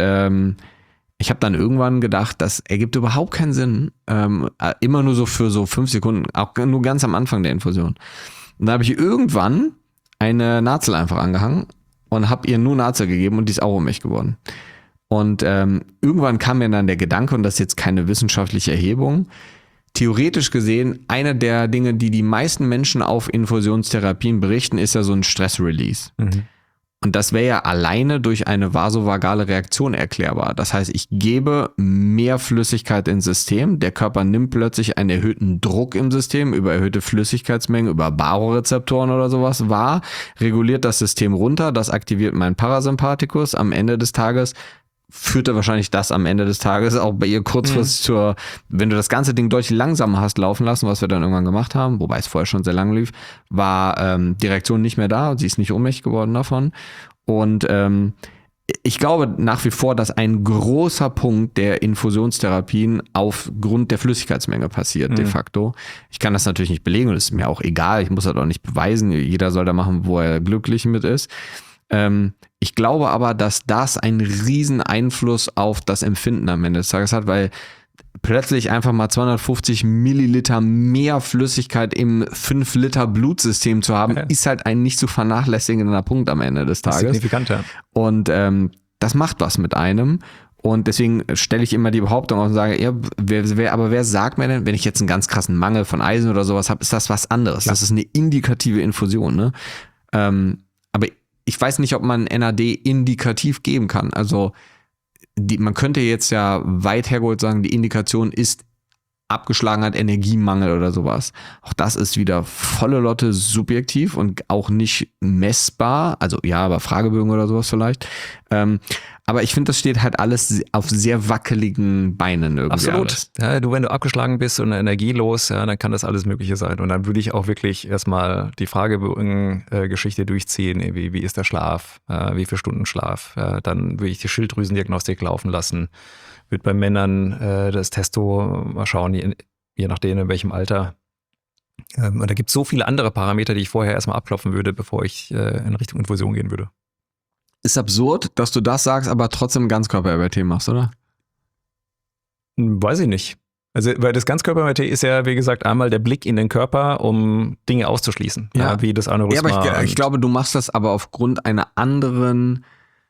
Speaker 1: ich habe dann irgendwann gedacht, das ergibt überhaupt keinen Sinn. Immer nur so für so 5 Sekunden, auch nur ganz am Anfang der Infusion. Und da habe ich irgendwann eine Nazel einfach angehangen und habe ihr nur Nazel gegeben und die ist auch ohnmächtig geworden. Und irgendwann kam mir dann der Gedanke, und das ist jetzt keine wissenschaftliche Erhebung, theoretisch gesehen, eine der Dinge, die die meisten Menschen auf Infusionstherapien berichten, ist ja so ein Stress-Release. Und das wäre ja alleine durch eine vasovagale Reaktion erklärbar. Das heißt, ich gebe mehr Flüssigkeit ins System. Der Körper nimmt plötzlich einen erhöhten Druck im System über erhöhte Flüssigkeitsmengen, über Barorezeptoren oder sowas wahr, reguliert das System runter, das aktiviert meinen Parasympathikus. Am Ende des Tages führte wahrscheinlich das am Ende des Tages auch bei ihr kurzfristig wenn du das ganze Ding deutlich langsamer hast laufen lassen, was wir dann irgendwann gemacht haben, wobei es vorher schon sehr lang lief, war die Reaktion nicht mehr da, sie ist nicht ohnmächtig geworden davon. Und ich glaube nach wie vor, dass ein großer Punkt der Infusionstherapien aufgrund der Flüssigkeitsmenge passiert, de facto. Ich kann das natürlich nicht belegen und es ist mir auch egal, ich muss das auch nicht beweisen, jeder soll da machen, wo er glücklich mit ist. Ich glaube aber, dass das einen riesen Einfluss auf das Empfinden am Ende des Tages hat, weil plötzlich einfach mal 250 Milliliter mehr Flüssigkeit im 5 Liter Blutsystem zu haben, ist halt ein nicht zu vernachlässigender Punkt am Ende des Tages.
Speaker 2: Signifikant, ja.
Speaker 1: Und das macht was mit einem. Und deswegen stelle ich immer die Behauptung auf und sage, ja, wer sagt mir denn, wenn ich jetzt einen ganz krassen Mangel von Eisen oder sowas habe, ist das was anderes. Das ist eine indikative Infusion, ne? Aber ich weiß nicht, ob man NAD indikativ geben kann. Also man könnte jetzt ja weit hergeholt sagen, die Indikation ist Abgeschlagenheit, Energiemangel oder sowas. Auch das ist wieder volle Lotte subjektiv und auch nicht messbar. Also ja, aber Fragebögen oder sowas vielleicht. Aber ich finde, das steht halt alles auf sehr wackeligen Beinen irgendwie.
Speaker 2: Absolut. Ja, wenn du abgeschlagen bist und energielos, ja, dann kann das alles Mögliche sein. Und dann würde ich auch wirklich erstmal die Fragegeschichte durchziehen. Wie ist der Schlaf? Wie viele Stunden Schlaf? Dann würde ich die Schilddrüsendiagnostik laufen lassen. Würde bei Männern das Testo mal schauen, je nachdem in welchem Alter. Und da gibt es so viele andere Parameter, die ich vorher erstmal abklopfen würde, bevor ich in Richtung Infusion gehen würde.
Speaker 1: Ist absurd, dass du das sagst, aber trotzdem Ganzkörper-MRT machst, oder?
Speaker 2: Weiß ich nicht. Also, weil das Ganzkörper-MRT ist ja, wie gesagt, einmal der Blick in den Körper, um Dinge auszuschließen. Ja. Wie das Aneurysma.
Speaker 1: Ja, aber ich glaube, du machst das aber aufgrund eines anderen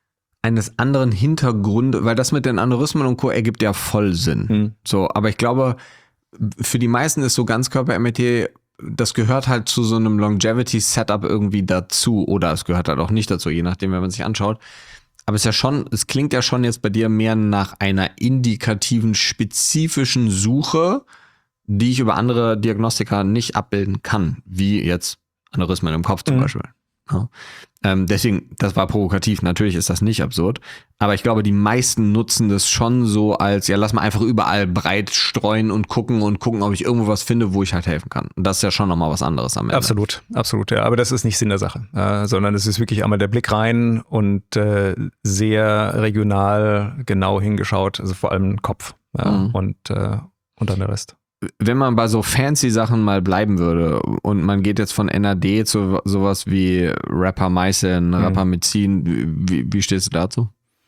Speaker 1: Hintergrund, weil das mit den Aneurysmen und Co. ergibt ja voll Sinn. So, aber ich glaube, für die meisten ist so Ganzkörper-MRT, das gehört halt zu so einem Longevity-Setup irgendwie dazu oder es gehört halt auch nicht dazu, je nachdem, wenn man sich anschaut. Aber es klingt ja schon jetzt bei dir mehr nach einer indikativen, spezifischen Suche, die ich über andere Diagnostika nicht abbilden kann, wie jetzt Aneurysmen im Kopf zum Beispiel. Ja. Deswegen, das war provokativ, natürlich ist das nicht absurd, aber ich glaube, die meisten nutzen das schon so als, ja, lass mal einfach überall breit streuen und gucken, ob ich irgendwo was finde, wo ich halt helfen kann. Und das ist ja schon nochmal was anderes am Ende.
Speaker 2: Absolut, ja, aber das ist nicht Sinn der Sache, sondern es ist wirklich einmal der Blick rein und sehr regional genau hingeschaut, also vor allem Kopf und dann der Rest.
Speaker 1: Wenn man bei so fancy Sachen mal bleiben würde und man geht jetzt von NAD zu sowas wie Rapamycin, Rapamycin, wie stehst du dazu?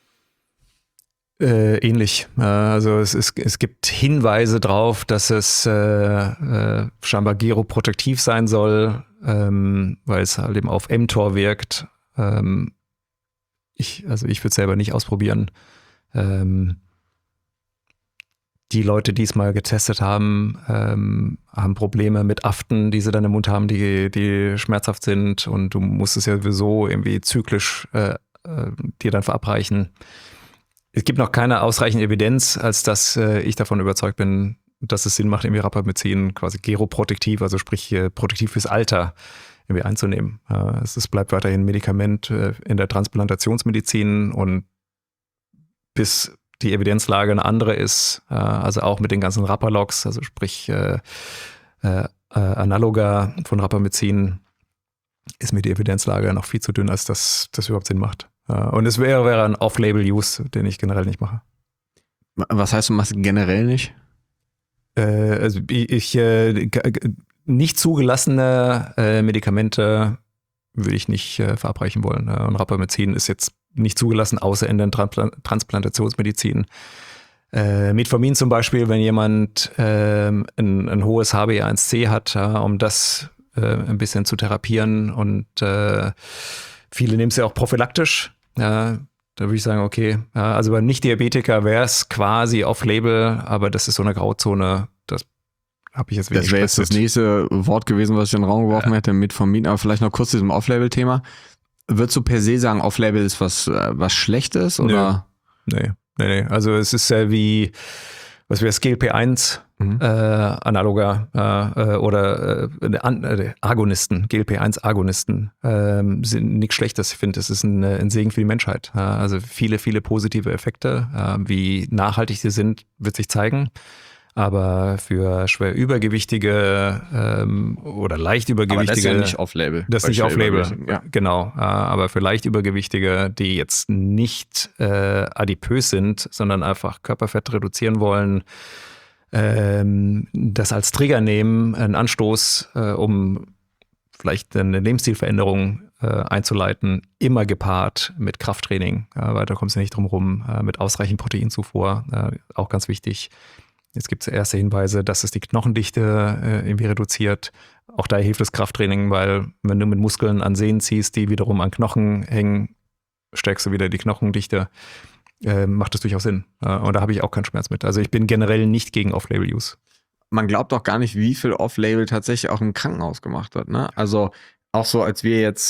Speaker 2: Ähnlich. Also es gibt Hinweise drauf, dass es scheinbar geroprotektiv sein soll, weil es halt eben auf mTOR wirkt. Ich würde es selber nicht ausprobieren. Die Leute, die es mal getestet haben, haben Probleme mit Aften, die sie dann im Mund haben, die schmerzhaft sind und du musst es ja sowieso irgendwie zyklisch dir dann verabreichen. Es gibt noch keine ausreichende Evidenz, als dass ich davon überzeugt bin, dass es Sinn macht, irgendwie Rapamycin quasi geroprotektiv, also sprich protektiv fürs Alter irgendwie einzunehmen. Es bleibt weiterhin ein Medikament in der Transplantationsmedizin und bis die Evidenzlage eine andere ist, also auch mit den ganzen Rapalogs, also sprich Analoga von Rapamycin, ist mir die Evidenzlage noch viel zu dünn, als das überhaupt Sinn macht. Und es wäre ein Off-Label-Use, den ich generell nicht mache.
Speaker 1: Was heißt, du machst generell nicht?
Speaker 2: Also nicht zugelassene Medikamente würde ich nicht verabreichen wollen. Und Rapamycin ist jetzt nicht zugelassen, außer in der Transplantationsmedizin. Metformin zum Beispiel, wenn jemand ein hohes HbA1c hat, um das ein bisschen zu therapieren, und viele nehmen es ja auch prophylaktisch. Da würde ich sagen, okay, also bei Nicht-Diabetiker wäre es quasi off-label, aber das ist so eine Grauzone, das habe ich jetzt wenig.
Speaker 1: Das wäre jetzt das nächste Wort gewesen, was ich in den Raum geworfen hätte, Metformin, aber vielleicht noch kurz zu diesem Off-Label-Thema. Würdest du per se sagen, Off-Label ist was Schlechtes? Oder?
Speaker 2: Nee. Also es ist ja wie, was wäre das, GLP-1 Analoga oder Agonisten, GLP-1-Agonisten sind nichts Schlechtes. Ich finde, es ist ein Segen für die Menschheit. Also viele, viele positive Effekte. Wie nachhaltig sie sind, wird sich zeigen. Aber für schwer übergewichtige oder leicht übergewichtige. Aber das ist ja
Speaker 1: nicht Off-Label.
Speaker 2: Das ist nicht Off-Label,
Speaker 1: ja.
Speaker 2: Genau. Aber für leicht übergewichtige, die jetzt nicht adipös sind, sondern einfach Körperfett reduzieren wollen, das als Trigger nehmen, einen Anstoß, um vielleicht eine Lebensstilveränderung einzuleiten, immer gepaart mit Krafttraining. Weiter kommst du nicht drum rum, mit ausreichend Proteinzufuhr, auch ganz wichtig. Jetzt gibt es erste Hinweise, dass es die Knochendichte irgendwie reduziert. Auch da hilft das Krafttraining, weil wenn du mit Muskeln an Sehnen ziehst, die wiederum an Knochen hängen, stärkst du wieder die Knochendichte. Macht das durchaus Sinn. Und da habe ich auch keinen Schmerz mit. Also ich bin generell nicht gegen Off-Label-Use.
Speaker 1: Man glaubt doch gar nicht, wie viel Off-Label tatsächlich auch im Krankenhaus gemacht wird. Ne? Also auch so, als wir jetzt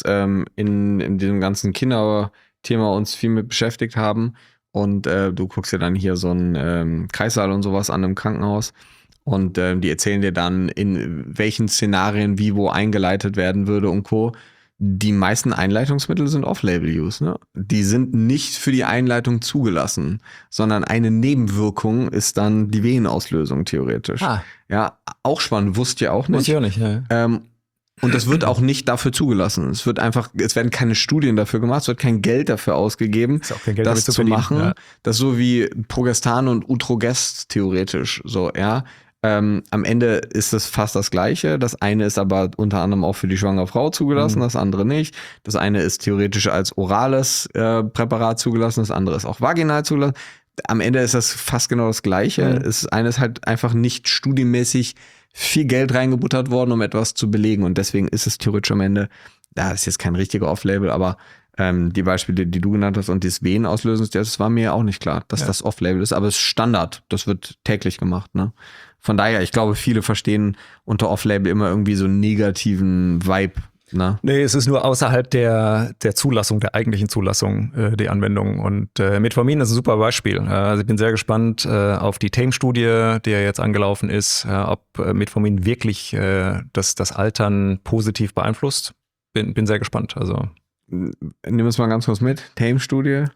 Speaker 1: in diesem ganzen Kinderthema uns viel mit beschäftigt haben, und du guckst dir dann hier so einen Kreissaal und sowas an im Krankenhaus, und die erzählen dir dann, in welchen Szenarien wie wo eingeleitet werden würde und Co. Die meisten Einleitungsmittel sind Off-Label-Use. Ne? Die sind nicht für die Einleitung zugelassen, sondern eine Nebenwirkung ist dann die Venenauslösung theoretisch. Ja, auch spannend, wusste ich auch nicht.
Speaker 2: Wusste ich auch nicht, ja.
Speaker 1: Und das wird auch nicht dafür zugelassen. Es werden keine Studien dafür gemacht, es wird kein Geld dafür ausgegeben, das zu machen. Ja. Das ist so wie Progestan und Utrogest theoretisch. So, ja. Am Ende ist es fast das Gleiche. Das eine ist aber unter anderem auch für die schwangere Frau zugelassen, das andere nicht. Das eine ist theoretisch als orales Präparat zugelassen, das andere ist auch vaginal zugelassen. Am Ende ist das fast genau das Gleiche. Das eine ist halt einfach nicht studienmäßig viel Geld reingebuttert worden, um etwas zu belegen. Und deswegen ist es theoretisch am Ende, das ist jetzt kein richtiger Off-Label, aber die Beispiele, die du genannt hast und das Venenauslösen, das war mir auch nicht klar, dass das Off-Label ist. Aber es ist Standard. Das wird täglich gemacht. Ne? Von daher, ich glaube, viele verstehen unter Off-Label immer irgendwie so einen negativen Vibe. Ne?
Speaker 2: Nee, es ist nur außerhalb der Zulassung, der eigentlichen Zulassung, die Anwendung. Und Metformin ist ein super Beispiel. Also ich bin sehr gespannt auf die TAME-Studie, die ja jetzt angelaufen ist, ob Metformin wirklich das Altern positiv beeinflusst. Bin sehr gespannt. Also
Speaker 1: nimm es mal ganz kurz mit. TAME-Studie.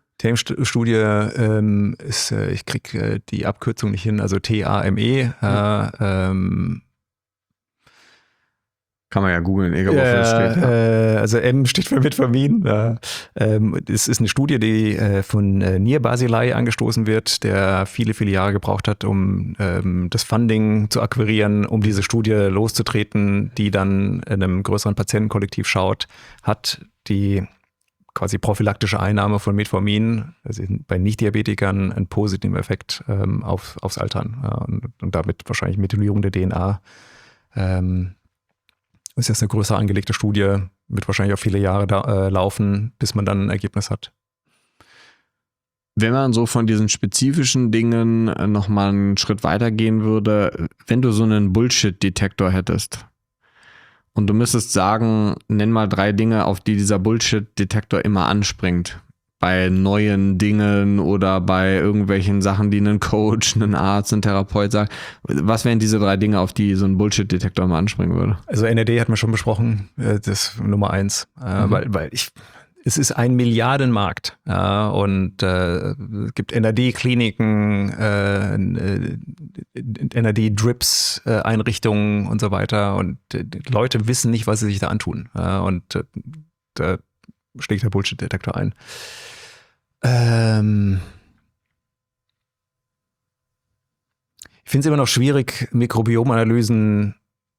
Speaker 2: TAME-Studie ist, ich kriege die Abkürzung nicht hin, also TAME.
Speaker 1: Kann man ja googeln, egal wofür das steht. Ja.
Speaker 2: Also M steht für Metformin. Es ist eine Studie, die von Nir Basilei angestoßen wird, der viele, viele Jahre gebraucht hat, um das Funding zu akquirieren, um diese Studie loszutreten, die dann in einem größeren Patientenkollektiv schaut, hat die quasi prophylaktische Einnahme von Metformin, also bei Nicht-Diabetikern, einen positiven Effekt aufs Altern und damit wahrscheinlich Methylierung der DNA. Das ist jetzt eine größer angelegte Studie, wird wahrscheinlich auch viele Jahre laufen, bis man dann ein Ergebnis hat.
Speaker 1: Wenn man so von diesen spezifischen Dingen nochmal einen Schritt weiter gehen würde, wenn du so einen Bullshit-Detektor hättest und du müsstest sagen, nenn mal 3 Dinge, auf die dieser Bullshit-Detektor immer anspringt. bei neuen Dingen oder bei irgendwelchen Sachen, die ein Coach, ein Arzt, ein Therapeut sagt. Was wären diese 3 Dinge, auf die so ein Bullshit-Detektor mal anspringen würde?
Speaker 2: Also NRD hat man schon besprochen, das ist Nummer 1, weil es ist ein Milliardenmarkt und es gibt NRD-Kliniken, NRD-Drips, Einrichtungen und so weiter und die Leute wissen nicht, was sie sich da antun und da schlägt der Bullshit-Detektor ein. Ich finde es immer noch schwierig, Mikrobiomanalysen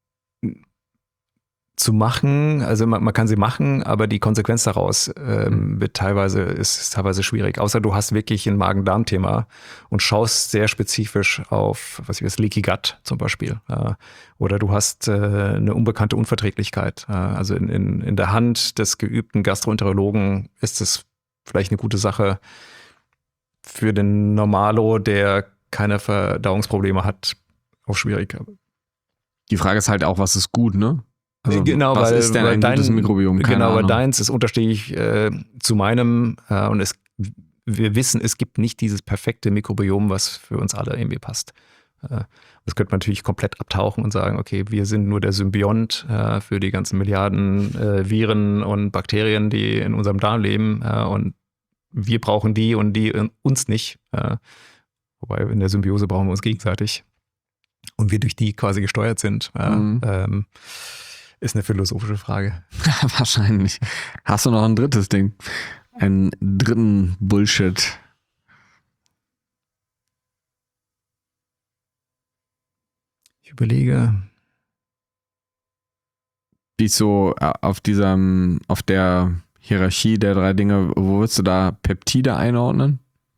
Speaker 2: zu machen. Also man kann sie machen, aber die Konsequenz daraus ist teilweise schwierig. Außer du hast wirklich ein Magen-Darm-Thema und schaust sehr spezifisch auf, das Leaky Gut zum Beispiel. Oder du hast eine unbekannte Unverträglichkeit. Also in der Hand des geübten Gastroenterologen ist es vielleicht eine gute Sache. Für den Normalo, der keine Verdauungsprobleme hat, auch schwierig.
Speaker 1: Die Frage ist halt auch, was ist gut, ne?
Speaker 2: Also genau,
Speaker 1: was ist denn ein gutes Mikrobiom? Keine
Speaker 2: Ahnung.
Speaker 1: Ahnung.
Speaker 2: Deins ist unterschiedlich zu meinem und wir wissen, es gibt nicht dieses perfekte Mikrobiom, was für uns alle irgendwie passt. Das könnte man natürlich komplett abtauchen und sagen, okay, wir sind nur der Symbiont für die ganzen Milliarden Viren und Bakterien, die in unserem Darm leben und wir brauchen die und die uns nicht. Wobei in der Symbiose brauchen wir uns gegenseitig und wir durch die quasi gesteuert sind. Ist eine philosophische Frage.
Speaker 1: Wahrscheinlich. Hast du noch ein drittes Ding? Einen dritten Bullshit?
Speaker 2: Ich überlege.
Speaker 1: Wie so auf der Hierarchie der 3 Dinge, wo würdest du da Peptide einordnen?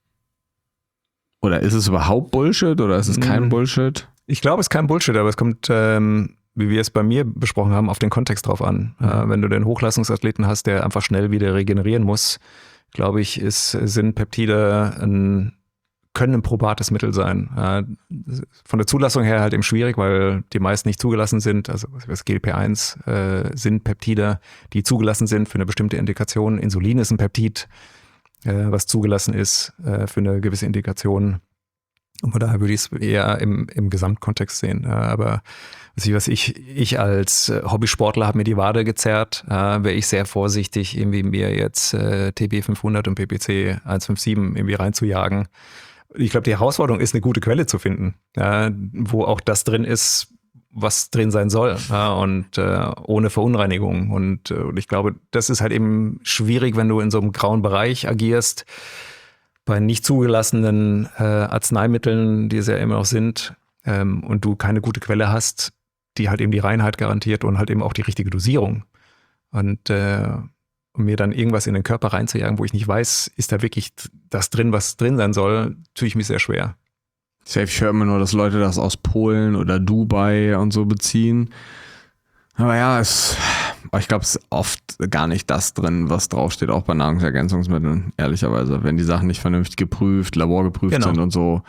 Speaker 1: Oder ist es überhaupt Bullshit oder ist es kein Bullshit?
Speaker 2: Ich glaube, es ist kein Bullshit, aber es kommt, wie wir es bei mir besprochen haben, auf den Kontext drauf an. Wenn du den Hochleistungsathleten hast, der einfach schnell wieder regenerieren muss, glaube ich, sind Peptide können ein probates Mittel sein. Von der Zulassung her halt eben schwierig, weil die meisten nicht zugelassen sind. Also das GLP-1 sind Peptide, die zugelassen sind für eine bestimmte Indikation. Insulin ist ein Peptid, was zugelassen ist für eine gewisse Indikation. Und von daher würde ich es eher im Gesamtkontext sehen. Aber ich als Hobbysportler habe mir die Wade gezerrt, wäre ich sehr vorsichtig, irgendwie mir jetzt TB 500 und PPC 157 irgendwie reinzujagen. Ich glaube, die Herausforderung ist, eine gute Quelle zu finden, wo auch das drin ist, was drin sein soll und ohne Verunreinigung. Und ich glaube, das ist halt eben schwierig, wenn du in so einem grauen Bereich agierst, bei nicht zugelassenen Arzneimitteln, die es ja immer noch sind, und du keine gute Quelle hast, die halt eben die Reinheit garantiert und halt eben auch die richtige Dosierung. Und um mir dann irgendwas in den Körper reinzujagen, wo ich nicht weiß, ist da wirklich das drin, was drin sein soll, tue ich mich sehr schwer.
Speaker 1: Ich höre immer nur, dass Leute das aus Polen oder Dubai und so beziehen. Aber ja, ich glaube, es ist oft gar nicht das drin, was draufsteht, auch bei Nahrungsergänzungsmitteln, ehrlicherweise. Wenn die Sachen nicht vernünftig geprüft, laborgeprüft sind und so.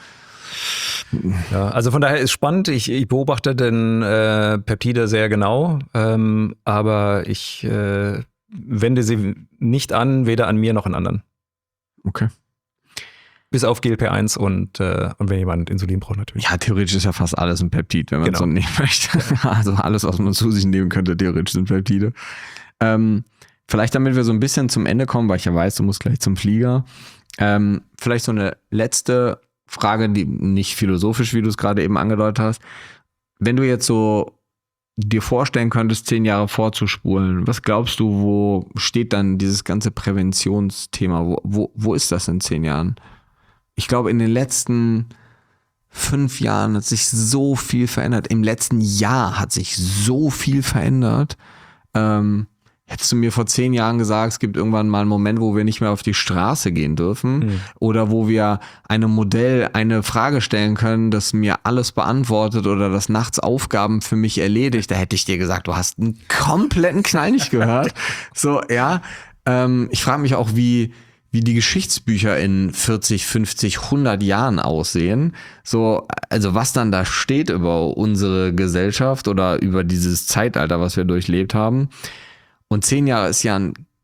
Speaker 2: Ja, also von daher ist spannend. Ich beobachte den Peptide sehr genau, aber ich wende sie nicht an, weder an mir noch an anderen.
Speaker 1: Okay.
Speaker 2: Bis auf GLP-1 und wenn jemand Insulin braucht natürlich.
Speaker 1: Ja, theoretisch ist ja fast alles ein Peptid, wenn man es so nehmen möchte. Also alles, was man zu sich nehmen könnte, theoretisch sind Peptide. Vielleicht damit wir so ein bisschen zum Ende kommen, weil ich ja weiß, du musst gleich zum Flieger. Vielleicht so eine letzte Frage, die nicht philosophisch, wie du es gerade eben angedeutet hast. Wenn du jetzt so dir vorstellen könntest, 10 Jahre vorzuspulen, was glaubst du, wo steht dann dieses ganze Präventionsthema? Wo ist das in 10 Jahren? Ich glaube, in den letzten 5 Jahren hat sich so viel verändert. Im letzten Jahr hat sich so viel verändert. Hättest du mir vor 10 Jahren gesagt, es gibt irgendwann mal einen Moment, wo wir nicht mehr auf die Straße gehen dürfen oder wo wir einem Modell eine Frage stellen können, das mir alles beantwortet oder das nachts Aufgaben für mich erledigt, da hätte ich dir gesagt, du hast einen kompletten Knall nicht gehört. So, ja. Ich frage mich auch, wie die Geschichtsbücher in 40, 50, 100 Jahren aussehen. So, also was dann da steht über unsere Gesellschaft oder über dieses Zeitalter, was wir durchlebt haben. Und 10 Jahre ist ja ein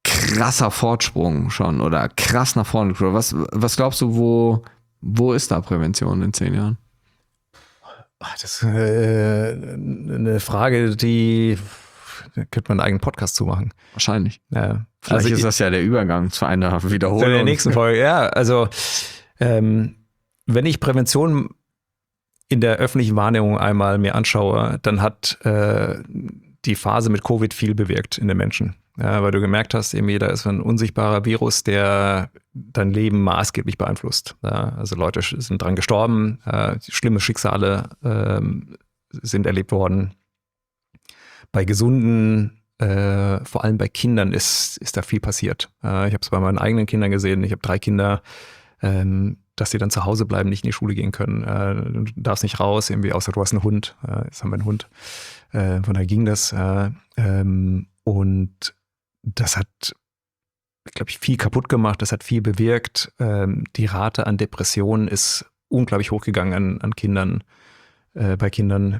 Speaker 1: krasser Fortsprung schon oder krass nach vorne. Was glaubst du, wo ist da Prävention in 10 Jahren?
Speaker 2: Das ist eine Frage, da könnte man einen eigenen Podcast zu machen.
Speaker 1: Wahrscheinlich.
Speaker 2: Ja.
Speaker 1: Vielleicht ist das ja der Übergang zu einer Wiederholung.
Speaker 2: In der nächsten Folge, ja. Also, wenn ich Prävention in der öffentlichen Wahrnehmung einmal mir anschaue, dann hat die Phase mit Covid viel bewirkt in den Menschen. Ja, weil du gemerkt hast, irgendwie, da ist ein unsichtbarer Virus, der dein Leben maßgeblich beeinflusst. Ja, also Leute sind dran gestorben, schlimme Schicksale sind erlebt worden. Bei Gesunden, vor allem bei Kindern, ist da viel passiert. Ich habe es bei meinen eigenen Kindern gesehen. Ich habe 3 Kinder, dass sie dann zu Hause bleiben, nicht in die Schule gehen können. Du darfst nicht raus, irgendwie, außer du hast einen Hund. Jetzt haben wir einen Hund. Von daher ging das. Und das hat, glaube ich, viel kaputt gemacht. Das hat viel bewirkt. Die Rate an Depressionen ist unglaublich hochgegangen an Kindern, bei Kindern.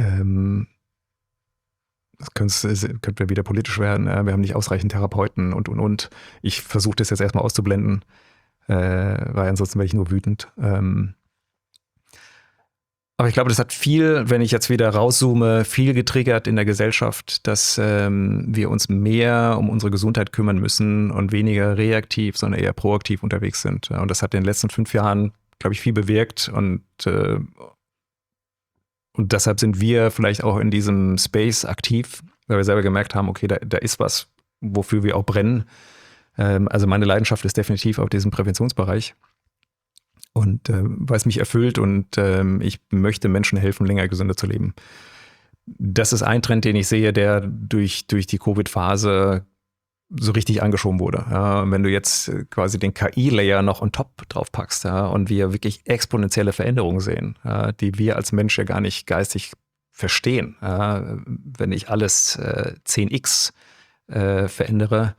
Speaker 2: Das könnte wieder politisch werden. Wir haben nicht ausreichend Therapeuten und. Ich versuche das jetzt erstmal auszublenden, weil ansonsten werde ich nur wütend. Aber ich glaube, das hat viel, wenn ich jetzt wieder rauszoome, viel getriggert in der Gesellschaft, dass wir uns mehr um unsere Gesundheit kümmern müssen und weniger reaktiv, sondern eher proaktiv unterwegs sind. Und das hat in den letzten 5 Jahren, glaube ich, viel bewirkt. Und deshalb sind wir vielleicht auch in diesem Space aktiv, weil wir selber gemerkt haben, okay, da ist was, wofür wir auch brennen. Also meine Leidenschaft ist definitiv auf diesem Präventionsbereich. Und weil es mich erfüllt und ich möchte Menschen helfen, länger gesünder zu leben. Das ist ein Trend, den ich sehe, der durch die Covid-Phase so richtig angeschoben wurde. Ja, und wenn du jetzt quasi den KI-Layer noch on top drauf packst, ja, und wir wirklich exponentielle Veränderungen sehen, ja, die wir als Mensch ja gar nicht geistig verstehen. Ja, wenn ich alles 10x verändere,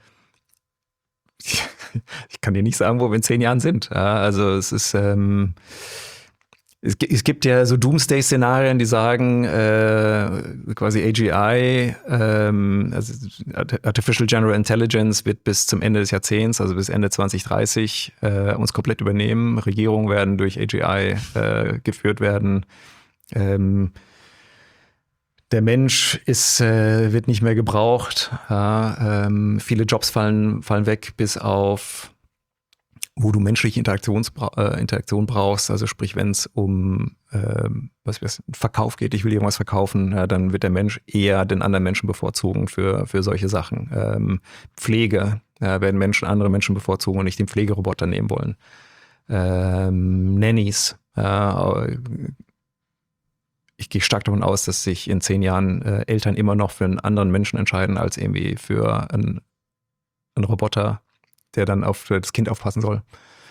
Speaker 2: ich kann dir nicht sagen, wo wir in 10 Jahren sind. Ja, also es ist, es gibt ja so Doomsday-Szenarien, die sagen, quasi AGI, also Artificial General Intelligence wird bis zum Ende des Jahrzehnts, also bis Ende 2030, uns komplett übernehmen. Regierungen werden durch AGI geführt werden. Der Mensch wird nicht mehr gebraucht. Ja, viele Jobs fallen weg, bis auf, wo du menschliche Interaktion brauchst. Also sprich, wenn es um Verkauf geht, ich will irgendwas verkaufen, ja, dann wird der Mensch eher den anderen Menschen bevorzugen für solche Sachen. Pflege, werden Menschen andere Menschen bevorzugen und nicht den Pflegeroboter nehmen wollen. Nannies, ich gehe stark davon aus, dass sich in 10 Jahren Eltern immer noch für einen anderen Menschen entscheiden, als irgendwie für einen Roboter, der dann auf das Kind aufpassen soll.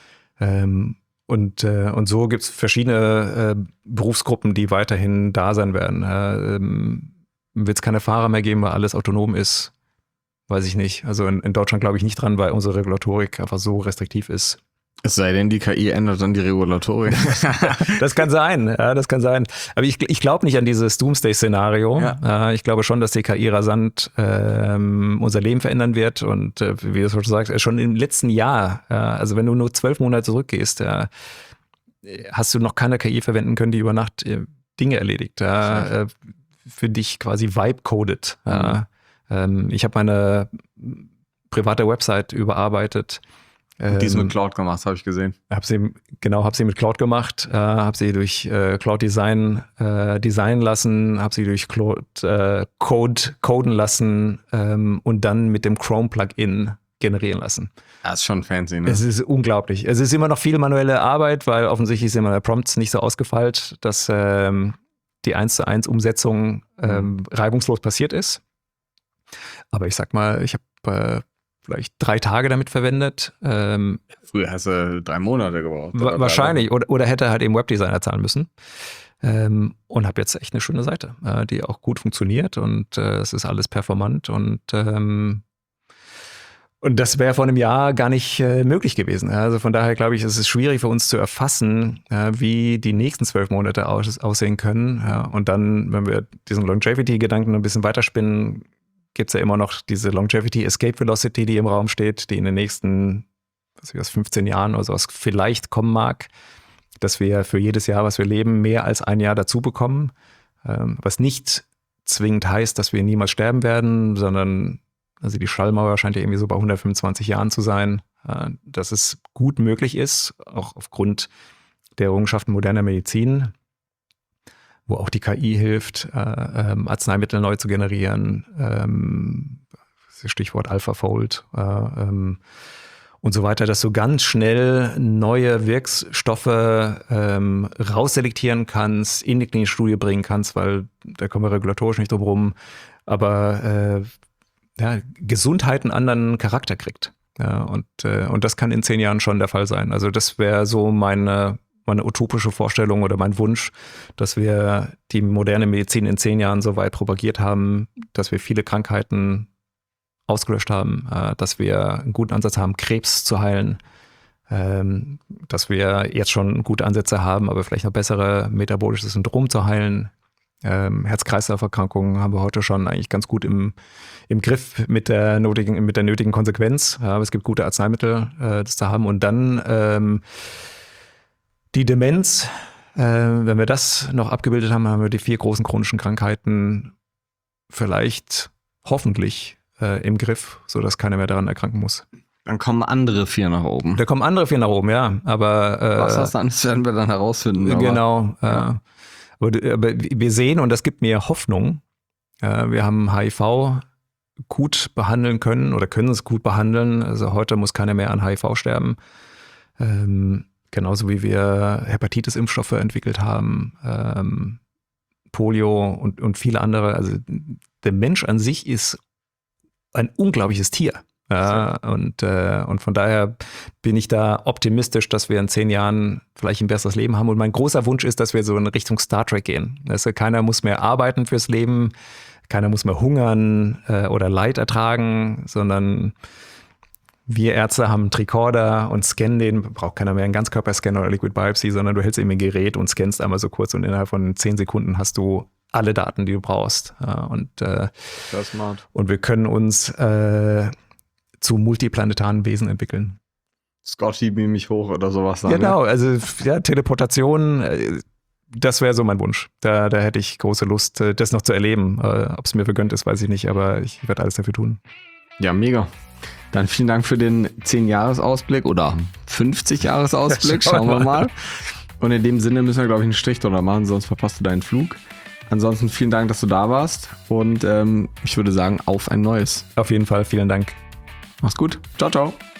Speaker 2: Und so gibt es verschiedene Berufsgruppen, die weiterhin da sein werden. Wird es keine Fahrer mehr geben, weil alles autonom ist? Weiß ich nicht. Also in Deutschland glaube ich nicht dran, weil unsere Regulatorik einfach so restriktiv ist.
Speaker 1: Es sei denn, die KI ändert dann die Regulatorik.
Speaker 2: Das kann sein, ja, das kann sein. Aber ich glaube nicht an dieses Doomsday-Szenario. Ja. Ich glaube schon, dass die KI rasant unser Leben verändern wird. Und wie du schon sagst, schon im letzten Jahr, also wenn du nur 12 Monate zurückgehst, hast du noch keine KI verwenden können, die über Nacht Dinge erledigt. Für dich quasi vibe-coded. Ich habe meine private Website überarbeitet.
Speaker 1: Die ist mit Cloud gemacht, habe ich gesehen.
Speaker 2: Habe sie mit Cloud gemacht, habe sie durch Cloud designen lassen, habe sie durch Cloud coden lassen und dann mit dem Chrome-Plugin generieren lassen.
Speaker 1: Das ist schon fancy, ne?
Speaker 2: Es ist unglaublich. Es ist immer noch viel manuelle Arbeit, weil offensichtlich sind meine Prompts nicht so ausgefeilt, dass die 1:1 Umsetzung reibungslos passiert ist. Aber ich sag mal, ich habe vielleicht 3 Tage damit verwendet.
Speaker 1: Früher hast du 3 Monate gebraucht.
Speaker 2: Wahrscheinlich. Oder hätte halt eben Webdesigner zahlen müssen. Und habe jetzt echt eine schöne Seite, die auch gut funktioniert und es ist alles performant und das wäre vor einem Jahr gar nicht möglich gewesen. Also von daher glaube ich, es ist schwierig für uns zu erfassen, wie die nächsten 12 Monate aussehen können. Ja, und dann, wenn wir diesen Longevity-Gedanken ein bisschen weiterspinnen, gibt es ja immer noch diese Longevity Escape Velocity, die im Raum steht, die in den nächsten 15 Jahren oder sowas vielleicht kommen mag, dass wir für jedes Jahr, was wir leben, mehr als ein Jahr dazu bekommen, was nicht zwingend heißt, dass wir niemals sterben werden, sondern also die Schallmauer scheint ja irgendwie so bei 125 Jahren zu sein, dass es gut möglich ist, auch aufgrund der Errungenschaften moderner Medizin, wo auch die KI hilft, Arzneimittel neu zu generieren, Stichwort AlphaFold und so weiter, dass du ganz schnell neue Wirkstoffe rausselektieren kannst, in die klinische Studie bringen kannst, weil da kommen wir regulatorisch nicht drum rum, aber Gesundheit einen anderen Charakter kriegt. Ja, und das kann in 10 Jahren schon der Fall sein. Also das wäre so meine utopische Vorstellung oder mein Wunsch, dass wir die moderne Medizin in 10 Jahren so weit propagiert haben, dass wir viele Krankheiten ausgelöscht haben, dass wir einen guten Ansatz haben, Krebs zu heilen, dass wir jetzt schon gute Ansätze haben, aber vielleicht noch bessere metabolisches Syndrom zu heilen. Herz-Kreislauf-Erkrankungen haben wir heute schon eigentlich ganz gut im Griff mit der nötigen Konsequenz. Aber es gibt gute Arzneimittel, das zu haben. Und dann die Demenz, wenn wir das noch abgebildet haben, haben wir die 4 großen chronischen Krankheiten vielleicht hoffentlich im Griff, sodass keiner mehr daran erkranken muss.
Speaker 1: Dann kommen andere 4 nach oben.
Speaker 2: Da kommen andere 4 nach oben, ja. Aber
Speaker 1: was das dann ist, werden wir dann herausfinden.
Speaker 2: Genau. Aber wir sehen, und das gibt mir Hoffnung, wir haben HIV gut behandeln können oder können es gut behandeln. Also heute muss keiner mehr an HIV sterben. Genauso wie wir Hepatitis-Impfstoffe entwickelt haben, Polio und viele andere. Also der Mensch an sich ist ein unglaubliches Tier. Und von daher bin ich da optimistisch, dass wir in 10 Jahren vielleicht ein besseres Leben haben. Und mein großer Wunsch ist, dass wir so in Richtung Star Trek gehen. Also keiner muss mehr arbeiten fürs Leben, keiner muss mehr hungern oder Leid ertragen, sondern wir Ärzte haben einen Tricorder und scannen den, braucht keiner mehr einen Ganzkörperscan oder Liquid Biopsy, sondern du hältst eben ein Gerät und scannst einmal so kurz und innerhalb von 10 Sekunden hast du alle Daten, die du brauchst. Das ist smart. Und wir können uns zu multiplanetaren Wesen entwickeln.
Speaker 1: Scotty beam mich hoch oder sowas.
Speaker 2: Genau, also ja, Teleportation, das wäre so mein Wunsch. Da hätte ich große Lust, das noch zu erleben. Ob es mir vergönnt ist, weiß ich nicht, aber ich werde alles dafür tun.
Speaker 1: Ja, mega. Dann vielen Dank für den 10-Jahres-Ausblick oder 50-Jahres-Ausblick. Schauen wir mal. Und in dem Sinne müssen wir, glaube ich, einen Strich drunter machen, sonst verpasst du deinen Flug. Ansonsten vielen Dank, dass du da warst. Und ich würde sagen, auf ein neues.
Speaker 2: Auf jeden Fall, vielen Dank.
Speaker 1: Mach's gut. Ciao, ciao.